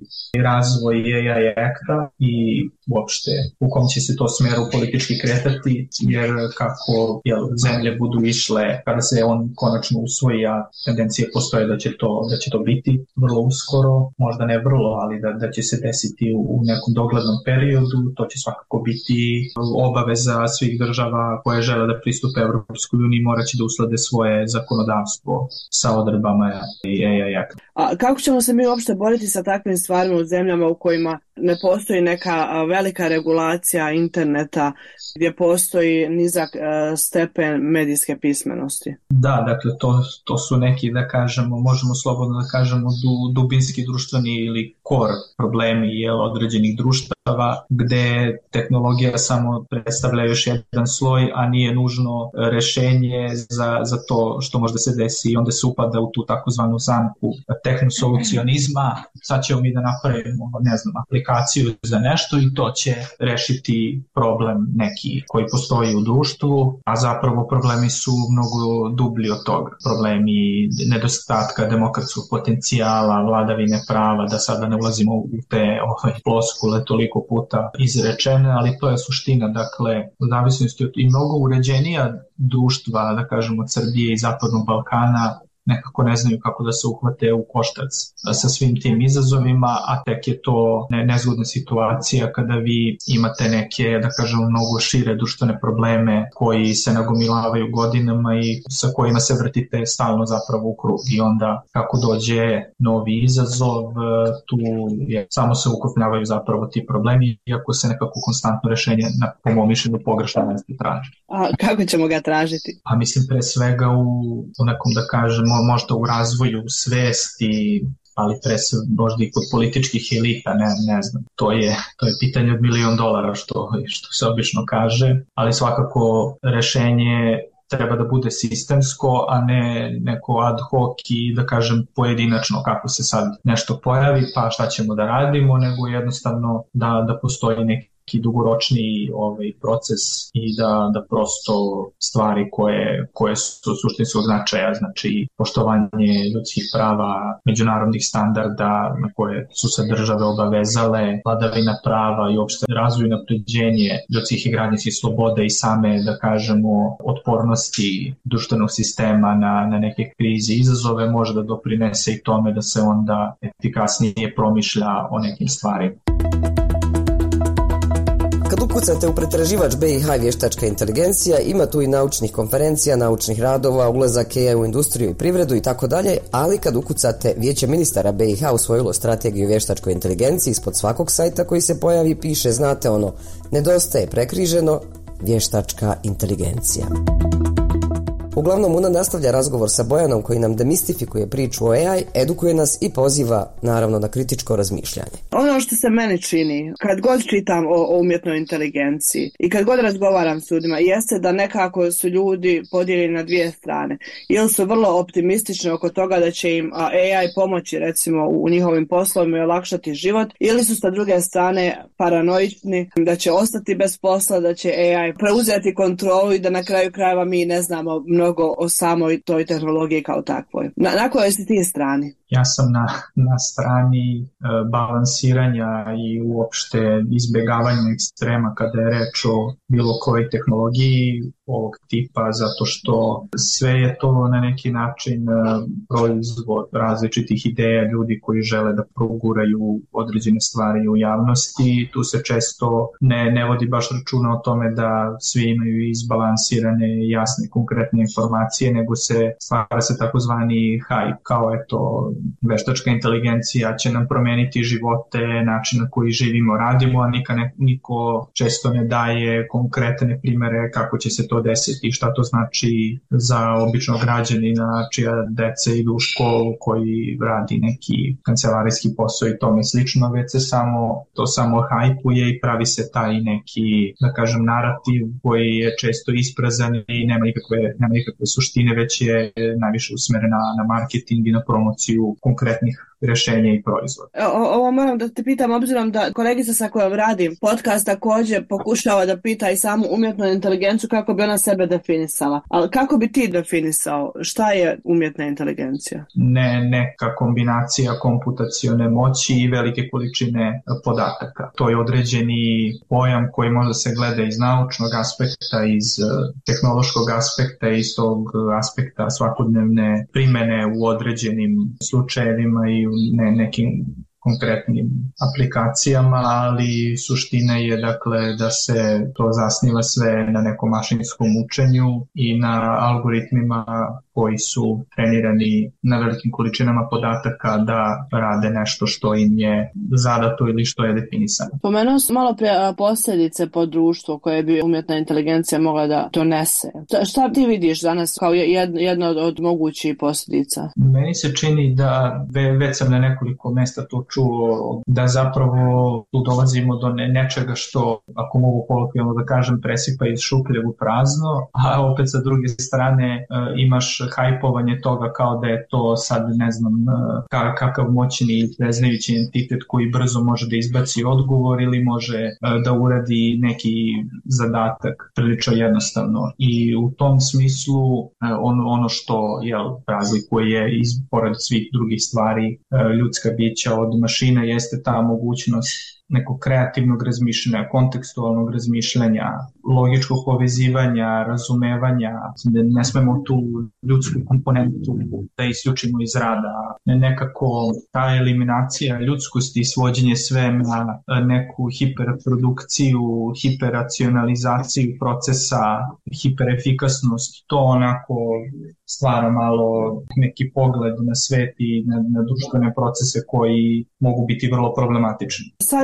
razvoj A I Acta i uopšte u kom će se to smeru politički kretati, jer kako jel, zemlje budu išle kada se on konačno usvoji, a tendencije postoje da će to, da će to biti vrlo uskoro, možda ne vrlo, ali da, da će se desiti u, u nekom doglednom periodu. To će svakako biti obaveza svih država koje žele da pristupe Evropskoj uniji, morat će da uslede svoje zakonodavstvo sa odredbama A I Acta. A kako ćemo se mi uopšte boriti sa takvim stvarima u zemljama u kojima ne postoji neka velika regulacija interneta, gdje postoji nizak stepen medijske pismenosti? Da, dakle to, to su neki, da kažemo, možemo slobodno da kažemo du, dubinski društveni ili core problemi jel, određenih društava, gde tehnologija samo predstavlja još jedan sloj, a nije nužno rešenje za, za to što možda se desi i onda se upada u tu takozvanu zamku tehnosolucionizma. Sad ćemo mi da napravimo, ne znam, aplikaciju za nešto i to će rešiti problem neki koji postoji u društvu, a zapravo problemi su mnogo dublji od toga. Problemi nedostatka demokratskog potencijala, vladavine prava, da sada ne ulazimo u te ovaj, ploskule toliko puta izrečene, ali to je suština. Dakle, u zavisnosti od i mnogo uređenija društva, da kažemo od Srbije i Zapadnog Balkana, nekako ne znaju kako da se uhvate u koštac sa svim tim izazovima, a tek je to ne, nezgodna situacija kada vi imate neke, da kažem, mnogo šire društvene probleme koji se nagomilavaju godinama i sa kojima se vrtite stalno zapravo u krug. I onda kako dođe novi izazov, tu je, samo se ukrupnjavaju zapravo ti problemi, iako se nekako konstantno rešenje na, po mom mišljenju, pogrešno mjesto traži. A kako ćemo ga tražiti? A mislim pre svega u, u nekom, da kažemo, možda u razvoju svesti ali pre se možda i kod političkih elita, ne, ne znam. To je, to je pitanje od milion dolara što, što se obično kaže, ali svakako rešenje treba da bude sistemsko, a ne neko ad hoc i da kažem pojedinačno kako se sad nešto pojavi, pa šta ćemo da radimo, nego jednostavno da, da postoji neki dugoročni ovaj proces i da, da prosto stvari koje, koje su suštinskog značaja, znači poštovanje ljudskih prava, međunarodnih standarda na koje su se države obavezale, vladavina prava i uopšte razvoj i napređenje ljudskih i građanskih sloboda i same, da kažemo, otpornosti društvenog sistema na, na neke krize i izazove može da doprinese i tome da se onda efikasnije promišlja o nekim stvarima. Kad ukucate u pretraživač B i H vještačka inteligencija, ima tu i naučnih konferencija, naučnih radova, ulazak A I u industriju i privredu i tako dalje, ali kad ukucate Vijeće ministara B i H usvojilo strategiju vještačkoj inteligenciji, ispod svakog sajta koji se pojavi piše, znate ono, nedostaje prekriženo vještačka inteligencija. Uglavnom, Una nastavlja razgovor sa Bojanom koji nam demistifikuje priču o A I, edukuje nas i poziva, naravno, na kritičko razmišljanje. Ono što se meni čini, kad god čitam o, o umjetnoj inteligenciji i kad god razgovaram s ljudima, jeste da nekako su ljudi podijeljeni na dvije strane. Ili su vrlo optimistični oko toga da će im A I pomoći, recimo, u njihovim poslovima i olakšati život, ili su sa druge strane paranoični da će ostati bez posla, da će A I preuzeti kontrolu i da na kraju krajeva mi ne znamo mnogo o samoj toj tehnologiji kao takvoj. Na, na kojoj si ti strani? Ja sam na, na strani e, balansiranja i uopšte izbjegavanja ekstrema kada je reč o bilo kojoj tehnologiji ovog tipa, zato što sve je to na neki način e, proizvod različitih ideja ljudi koji žele da proguraju određene stvari u javnosti. Tu se često ne, ne vodi baš računa o tome da svi imaju izbalansirane, jasne, konkretne informacije, nego se stvara se takozvani hype, kao eto veštačka inteligencija će nam promeniti živote, način na koji živimo, radimo, a nika ne, niko često ne daje konkretne primere kako će se to desiti, šta to znači za običnog građanina čija deca idu u školu, koji radi neki kancelarijski posao i tome slično, već se samo, to samo hajpuje i pravi se taj neki, da kažem, narativ koji je često isprazan i nema nikakve, nema nikakve suštine, već je najviše usmeren na, na marketing i na promociju konkretnih rješenja i proizvoda. O, ovo moram da te pitam, obzirom da kolegica sa kojom radim podcast također pokušava da pita i samu umjetnu inteligenciju kako bi ona sebe definisala. Ali kako bi ti definisao šta je umjetna inteligencija? Ne, neka kombinacija komputacione moći i velike količine podataka. To je određeni pojam koji može se gleda iz naučnog aspekta, iz tehnološkog aspekta, iz tog aspekta svakodnevne primene u određenim slučajevima i u ne, nekim konkretnim aplikacijama, ali suština je dakle da se to zasniva sve na nekom mašinskom učenju i na algoritmima koji su trenirani na velikim količinama podataka da rade nešto što im je zadato ili što je definisano. Pomenuo sam malo prije posljedice po društvu koje bi umjetna inteligencija mogla da donese. Šta ti vidiš danas kao jedno od, od mogućih posljedica? Meni se čini da, već sam na nekoliko mesta to čuo, da zapravo tu dolazimo do ne, nečega što, ako mogu kolokvijalno da kažem, presipa iz šupljeg u prazno, a opet sa druge strane imaš hajpovanje toga kao da je to sad ne znam kakav moćni i preznajući entitet koji brzo može da izbaci odgovor ili može da uradi neki zadatak prilično jednostavno. I u tom smislu ono, ono što jel, razlikuje iz pored svih drugih stvari ljudska bića od mašina jeste ta mogućnost nekog kreativnog razmišljanja, kontekstualnog razmišljanja, logičkog povezivanja, razumevanja. Ne smemo tu ljudsku komponentu da isključimo iz rada. Nekako ta eliminacija ljudskosti i svođenje sve na neku hiperprodukciju, hiperacionalizaciju procesa, hiperefikasnost, to onako stvara malo neki pogled na svet i na, na društvene procese koji mogu biti vrlo problematični. Sad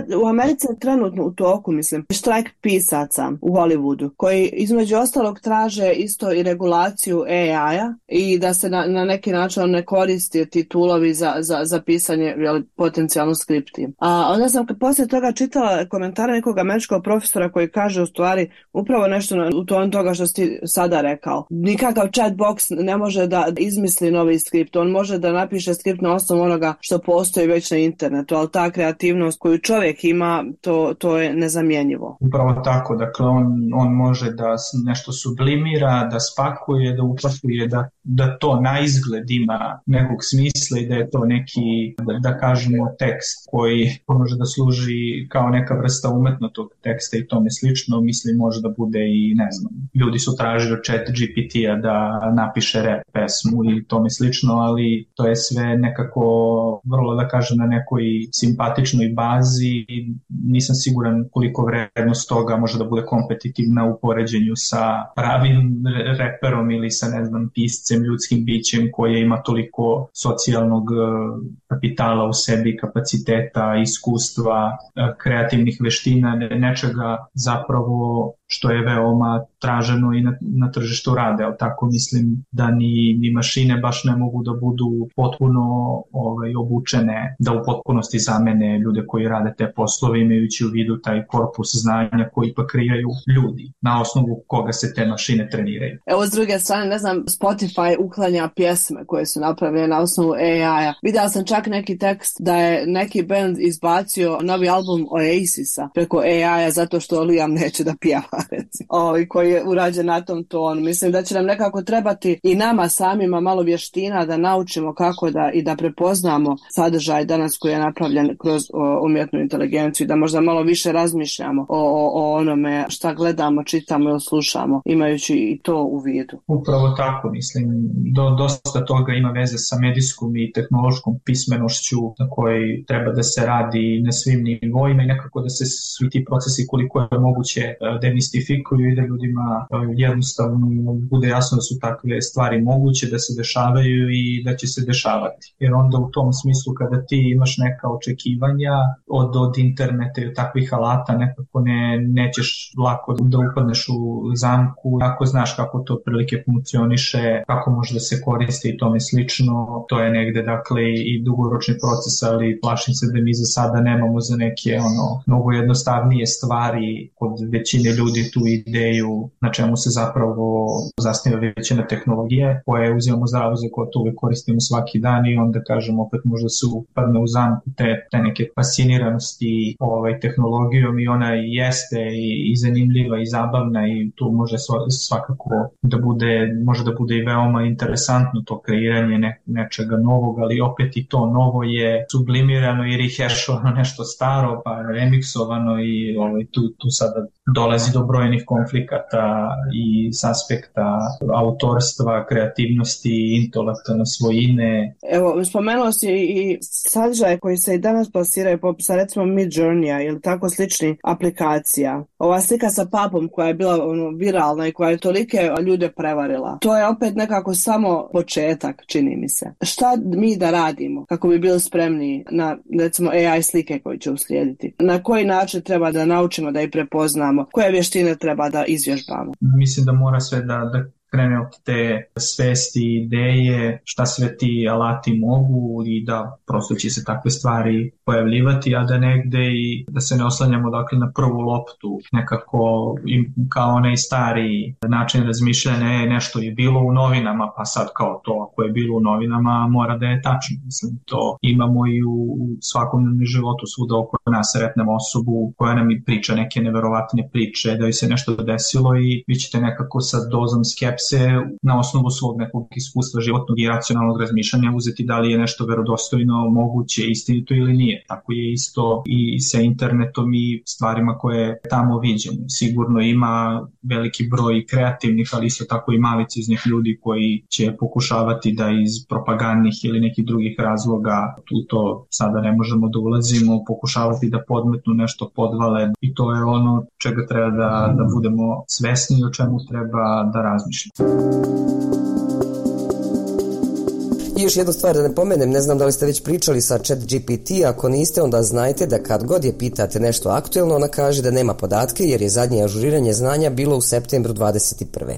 u Americi je trenutno u toku, mislim, štrajk pisaca u Hollywoodu, koji između ostalog traže isto i regulaciju A I-a i da se na, na neki način ne koristi ti tulovi za, za, za pisanje jeli, potencijalno skripti. A onda sam poslije toga čitala komentare nekog američkog profesora koji kaže u stvari upravo nešto na, u tom toga što si sada rekao. Nikakav chat box ne može da izmisli novi skript, on može da napiše skript na osnovu onoga što postoji već na internetu, ali ta kreativnost koju čovjek ima, to, to je nezamjenjivo. Upravo tako, dakle on, on može da nešto sublimira, da spakuje, da upakuje, da, da to na izgled ima nekog smisla i da je to neki, da, da kažemo, tekst koji može da služi kao neka vrsta umetnotog teksta i tome slično, mislim može da bude i ne znam, ljudi su tražili od chat G P T-a da napiše rap pesmu i tome slično, ali to je sve nekako vrlo da kažem na nekoj simpatičnoj bazi i nisam siguran koliko vrednost toga može da bude kompetitivna u poređenju sa pravim reperom ili sa ne znam piscem, ljudskim bićem koje ima toliko socijalnog kapitala u sebi, kapaciteta, iskustva, kreativnih veština, nečega zapravo što je veoma traženo i na, na tržištu rade, ali tako mislim da ni, ni mašine baš ne mogu da budu potpuno ovaj, obučene, da u potpunosti zamene ljude koji rade te poslove, imajući u vidu taj korpus znanja koji pa kreiraju ljudi, na osnovu koga se te mašine treniraju. Evo s druge strane, ne znam, Spotify uklanja pjesme koje su napravljene na osnovu A I-a. Videla sam čak neki tekst da je neki band izbacio novi album Oasisa preko A I-a zato što Liam neće da pjeva. Ovi koji je urađen na tom tonu. Mislim da će nam nekako trebati i nama samima malo vještina da naučimo kako da i da prepoznamo sadržaj danas koji je napravljen kroz o, umjetnu inteligenciju i da možda malo više razmišljamo o, o, o onome šta gledamo, čitamo ili slušamo, imajući i to u vidu. Upravo tako, mislim, do, dosta toga ima veze sa medijskom i tehnološkom pismenošću na kojoj treba da se radi na svim nivoima i nekako da se svi ti procesi koliko je moguće demistifikuju i da ljudima jednostavno bude jasno da su takve stvari moguće da se dešavaju i da će se dešavati. Jer onda u tom smislu kada ti imaš neka očekivanja od, od interneta i od takvih alata nekako ne, nećeš lako da upadneš u zamku. Ako znaš kako to prilike funkcioniše, kako može da se koristi i tome slično, to je negde dakle i dugoročni proces, ali plašim se da mi za sada nemamo za neke ono mnogo jednostavnije stvari kod većine ljudi tu ideju na čemu se zapravo zasniva većina tehnologije koje uzimamo zdravo za gotovo i koristimo svaki dan i onda kažemo opet možda se upadne u zamku te, te neke fasciniranosti ovaj, tehnologijom i ona jeste i, i zanimljiva i zabavna i tu može svakako da bude, može da bude i veoma interesantno to kreiranje ne, nečega novog, ali opet i to novo je sublimirano i rehešovano nešto staro pa remiksovano i ovaj, tu, tu sada dolazi do brojnih konflikata i s aspekta autorstva, kreativnosti, intelektualne svojine. Evo, spomenuo si i sadržaje koji se i danas plasiraju poput sa recimo Midjourney-a ili tako sličnih aplikacija. Ova slika sa papom koja je bila ono, viralna i koja je tolike ljude prevarila. To je opet nekako samo početak, čini mi se. Šta mi da radimo kako bi bili spremni na recimo A I slike koje će uslijediti? Na koji način treba da naučimo da ih prepoznamo? Koje vještine treba da izvježbamo? Mislim da mora sve da, da krene od te svesti, ideje, šta sve ti alati mogu i da prosto će se takve stvari pojavljivati, a da negde i da se ne oslanjamo dakle na prvu loptu, nekako kao onaj stari način razmišljanja, nešto je bilo u novinama, pa sad kao to ako je bilo u novinama mora da je tačno. Mislim, to imamo i u svakodnevnom životu, svuda oko nas sretnemo osobu koja nam i priča neke neverovatne priče, da joj se nešto desilo i vi ćete nekako sa dozom skepse na osnovu svog nekog iskustva životnog i racionalnog razmišljanja uzeti da li je nešto verodostojno, moguće, istinito ili nije. Tako je isto i sa internetom i stvarima koje tamo viđemo. Sigurno ima veliki broj kreativnih, ali isto tako i maliciznih ljudi koji će pokušavati da iz propagandnih ili nekih drugih razloga, tu to sada ne možemo da ulazimo, pokušavati da podmetnu nešto, podvale i to je ono čega treba da, da budemo svesni, o čemu treba da razmišljamo. I još jednu stvar da ne pomenem, ne znam da li ste već pričali sa ChatGPT, ako niste onda znajte da kad god je pitate nešto aktuelno, ona kaže da nema podatke jer je zadnje ažuriranje znanja bilo u septembru dvadeset prve.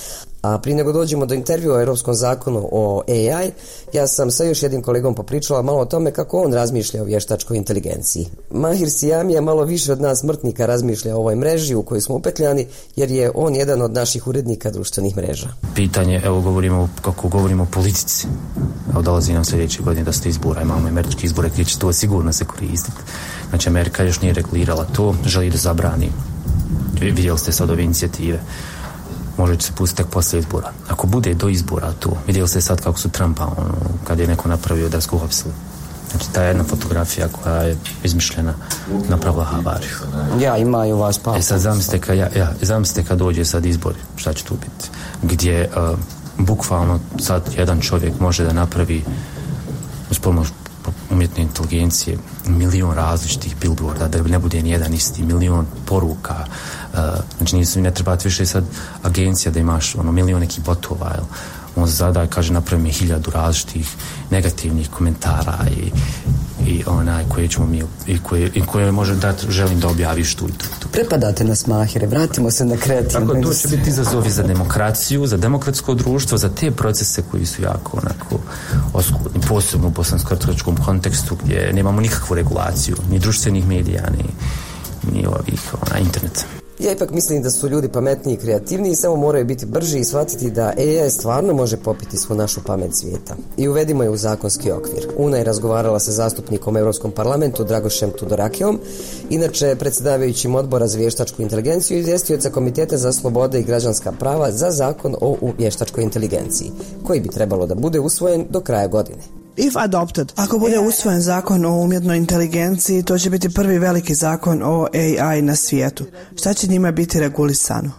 A prije nego dođemo do intervjua o Europskom zakonu o A I, ja sam sa još jednim kolegom popričala malo o tome kako on razmišlja o vještačkoj inteligenciji. Mahir Sijamija malo više od nas smrtnika razmišlja o ovoj mreži u kojoj smo upetljani, jer je on jedan od naših urednika društvenih mreža. Pitanje, evo govorimo, kako govorimo o politici, evo dolazi nam sljedeće godine da ste izbora, imamo američki izbore gdje će to sigurno se koristiti. Znači Amerika još nije regulirala to, želi da zabrani. Vidjeli ste sad ove inicijative. Može se pustiti tek poslije izbora. Ako bude do izbora to, vidjeli ste sad kako su Trumpa, ono, kad je neko napravio da su uhapsili. Znači, ta jedna fotografija koja je izmišljena napravila havariju. Ja, imaju vas pa. E sad zamislite kad, ja, ja, zamislite kad dođe sad izbori, šta će tu biti? Gdje uh, bukvalno sad jedan čovjek može da napravi uz pomoć umjetne inteligencije milion različitih billboarda, da ne bude nijedan isti, milion poruka. Uh, znači nisu, ne treba više sad agencija da imaš ono, milion nekih botova, jel? On zada kaže napravi mi hiljadu različitih negativnih komentara i, i onaj koje ćemo mi i koje, i koje može dati, želim da objaviš tu i tu, tu. Prepadate nas Mahire, vratimo se na kreativnu. Tako to će biti izazovi za demokraciju, za demokratsko društvo, za te procese koji su jako onako oskudni, posebno u bosansko-hercegovačkom kontekstu gdje nemamo nikakvu regulaciju, ni društvenih medija, ni, ni ovih, ona, interneta. Ja ipak mislim da su ljudi pametniji i kreativniji, samo moraju biti brži i shvatiti da A I stvarno može popiti svu našu pamet svijeta. I uvedimo je u zakonski okvir. Una je razgovarala sa zastupnikom u Europskom parlamentu Dragošem Tudorakijom, inače predsjedavajućim odbora za vještačku inteligenciju i izvjestioca Komiteta za slobode i građanska prava za zakon o vještačkoj inteligenciji, koji bi trebalo da bude usvojen do kraja godine. If adopted, ako bude usvojen zakon o umjetnoj inteligenciji, to će biti prvi veliki zakon o A I na svijetu. Šta će njima biti regulisano?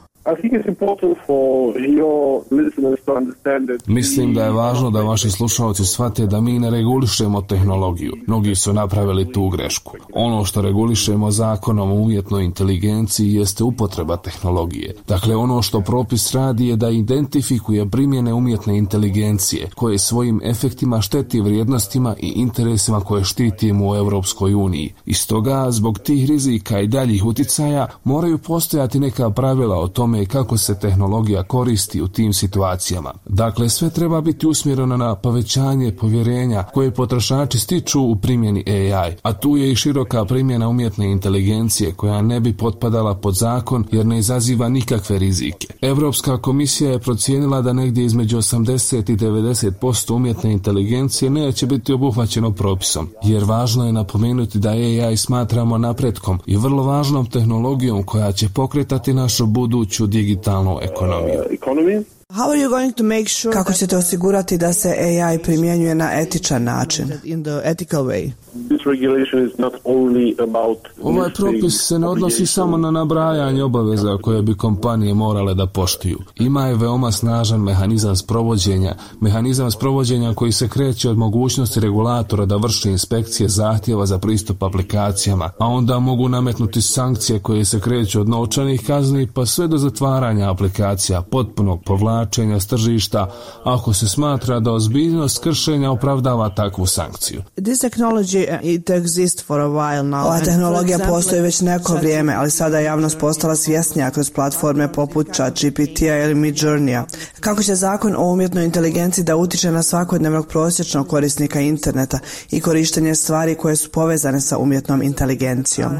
Mislim da je važno da vaši slušalci shvate da mi ne regulišemo tehnologiju. Mnogi su napravili tu grešku. Ono što regulišemo zakonom o umjetnoj inteligenciji jeste upotreba tehnologije. Dakle, ono što propis radi je da identifikuje primjene umjetne inteligencije koje svojim efektima šteti vrijednostima i interesima koje štitimo u Europskoj uniji. I stoga, zbog tih rizika i daljih uticaja, moraju postojati neka pravila o tome kako se tehnologija koristi u tim situacijama. Dakle, sve treba biti usmjereno na povećanje povjerenja koje potrošači stiču u primjeni A I, a tu je i široka primjena umjetne inteligencije koja ne bi potpadala pod zakon jer ne izaziva nikakve rizike. Europska komisija je procijenila da negdje između osamdeset i devedeset posto umjetne inteligencije neće biti obuhvaćeno propisom, jer važno je napomenuti da A I smatramo napretkom i vrlo važnom tehnologijom koja će pokretati našu buduću digitalnu ekonomiju. How are you going to make sure Kako ćete osigurati da se A I primjenjuje na etičan način? In the ethical way. Ovaj propis se ne odnosi samo na nabrajanje obaveza koje bi kompanije morale da poštuju. Ima je veoma snažan mehanizam sprovođenja, mehanizam sprovođenja koji se kreće od mogućnosti regulatora da vrši inspekcije zahtjeva za pristup aplikacijama, a onda mogu nametnuti sankcije koje se kreću od novčanih kazni pa sve do zatvaranja aplikacija, potpunog povlačenja s tržišta, ako se smatra da ozbiljnost kršenja opravdava takvu sankciju. This technology it exists for a while now. Ova tehnologija postoji već neko vrijeme, ali sada je javnost postala svjesnija kroz platforme poput ChatGPT-a ili Midjourney-a. Kako će zakon o umjetnoj inteligenciji da utiče na svakodnevnog prosječnog korisnika interneta i korištenje stvari koje su povezane sa umjetnom inteligencijom?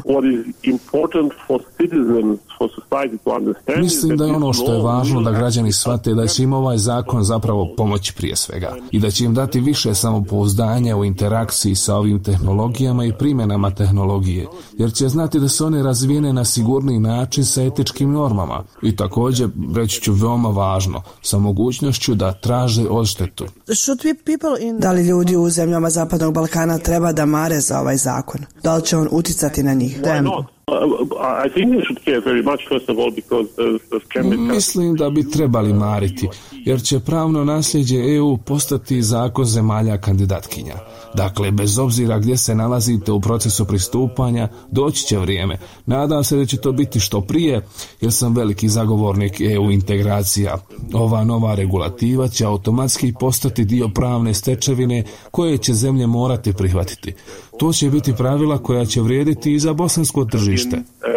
Mislim da je ono što je važno da građani shvate da će im ovaj zakon zapravo pomoći prije svega i da će im dati više samopouzdanja u interakciji sa ovim tehnologijama i primjenama tehnologije, jer će znati da su one razvijene na sigurniji način sa etičkim normama i također, reći ću veoma važno, sa mogućnošću da traže odštetu. Da li ljudi u zemljama Zapadnog Balkana treba da mare za ovaj zakon? Da li će on uticati na njih? Mislim da bi trebali mariti, jer će pravno nasljeđe E U postati zakon zemalja kandidatkinja. Dakle, bez obzira gdje se nalazite u procesu pristupanja, doći će vrijeme. Nadam se da će to biti što prije, jer sam veliki zagovornik E U integracija. Ova nova regulativa će automatski postati dio pravne stečevine koje će zemlje morati prihvatiti. To će biti pravila koja će vrijediti i za bosansko tržište.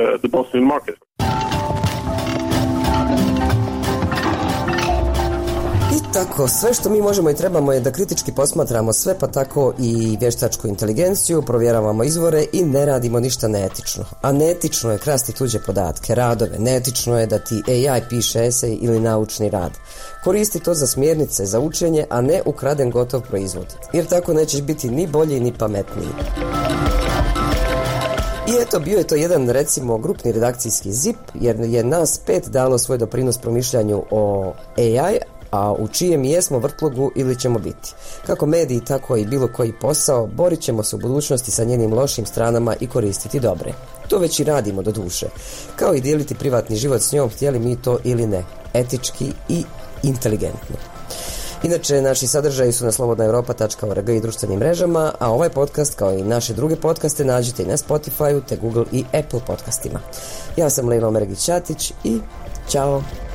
Tako, sve što mi možemo i trebamo je da kritički posmatramo sve, pa tako i vještačku inteligenciju, provjeravamo izvore i ne radimo ništa neetično. A neetično je krasti tuđe podatke, radove, neetično je da ti A I piše esej ili naučni rad. Koristi to za smjernice, za učenje, a ne ukraden gotov proizvod. Jer tako nećeš biti ni bolji ni pametniji. I eto, bio je to jedan, recimo, grupni redakcijski zip, jer je nas pet dalo svoj doprinos promišljanju o A I, a u čijem jesmo vrtlogu ili ćemo biti. Kako mediji, tako i bilo koji posao, borit ćemo se u budućnosti sa njenim lošim stranama i koristiti dobre. To već i radimo do duše. Kao i dijeliti privatni život s njom, htjeli mi to ili ne. Etički i inteligentno. Inače, naši sadržaji su na slobodna europa tačka org i društvenim mrežama, a ovaj podcast, kao i naše druge podcaste, nađete i na Spotify-u te Google i Apple podcastima. Ja sam Lejla Omeregić-Ćatić i čao!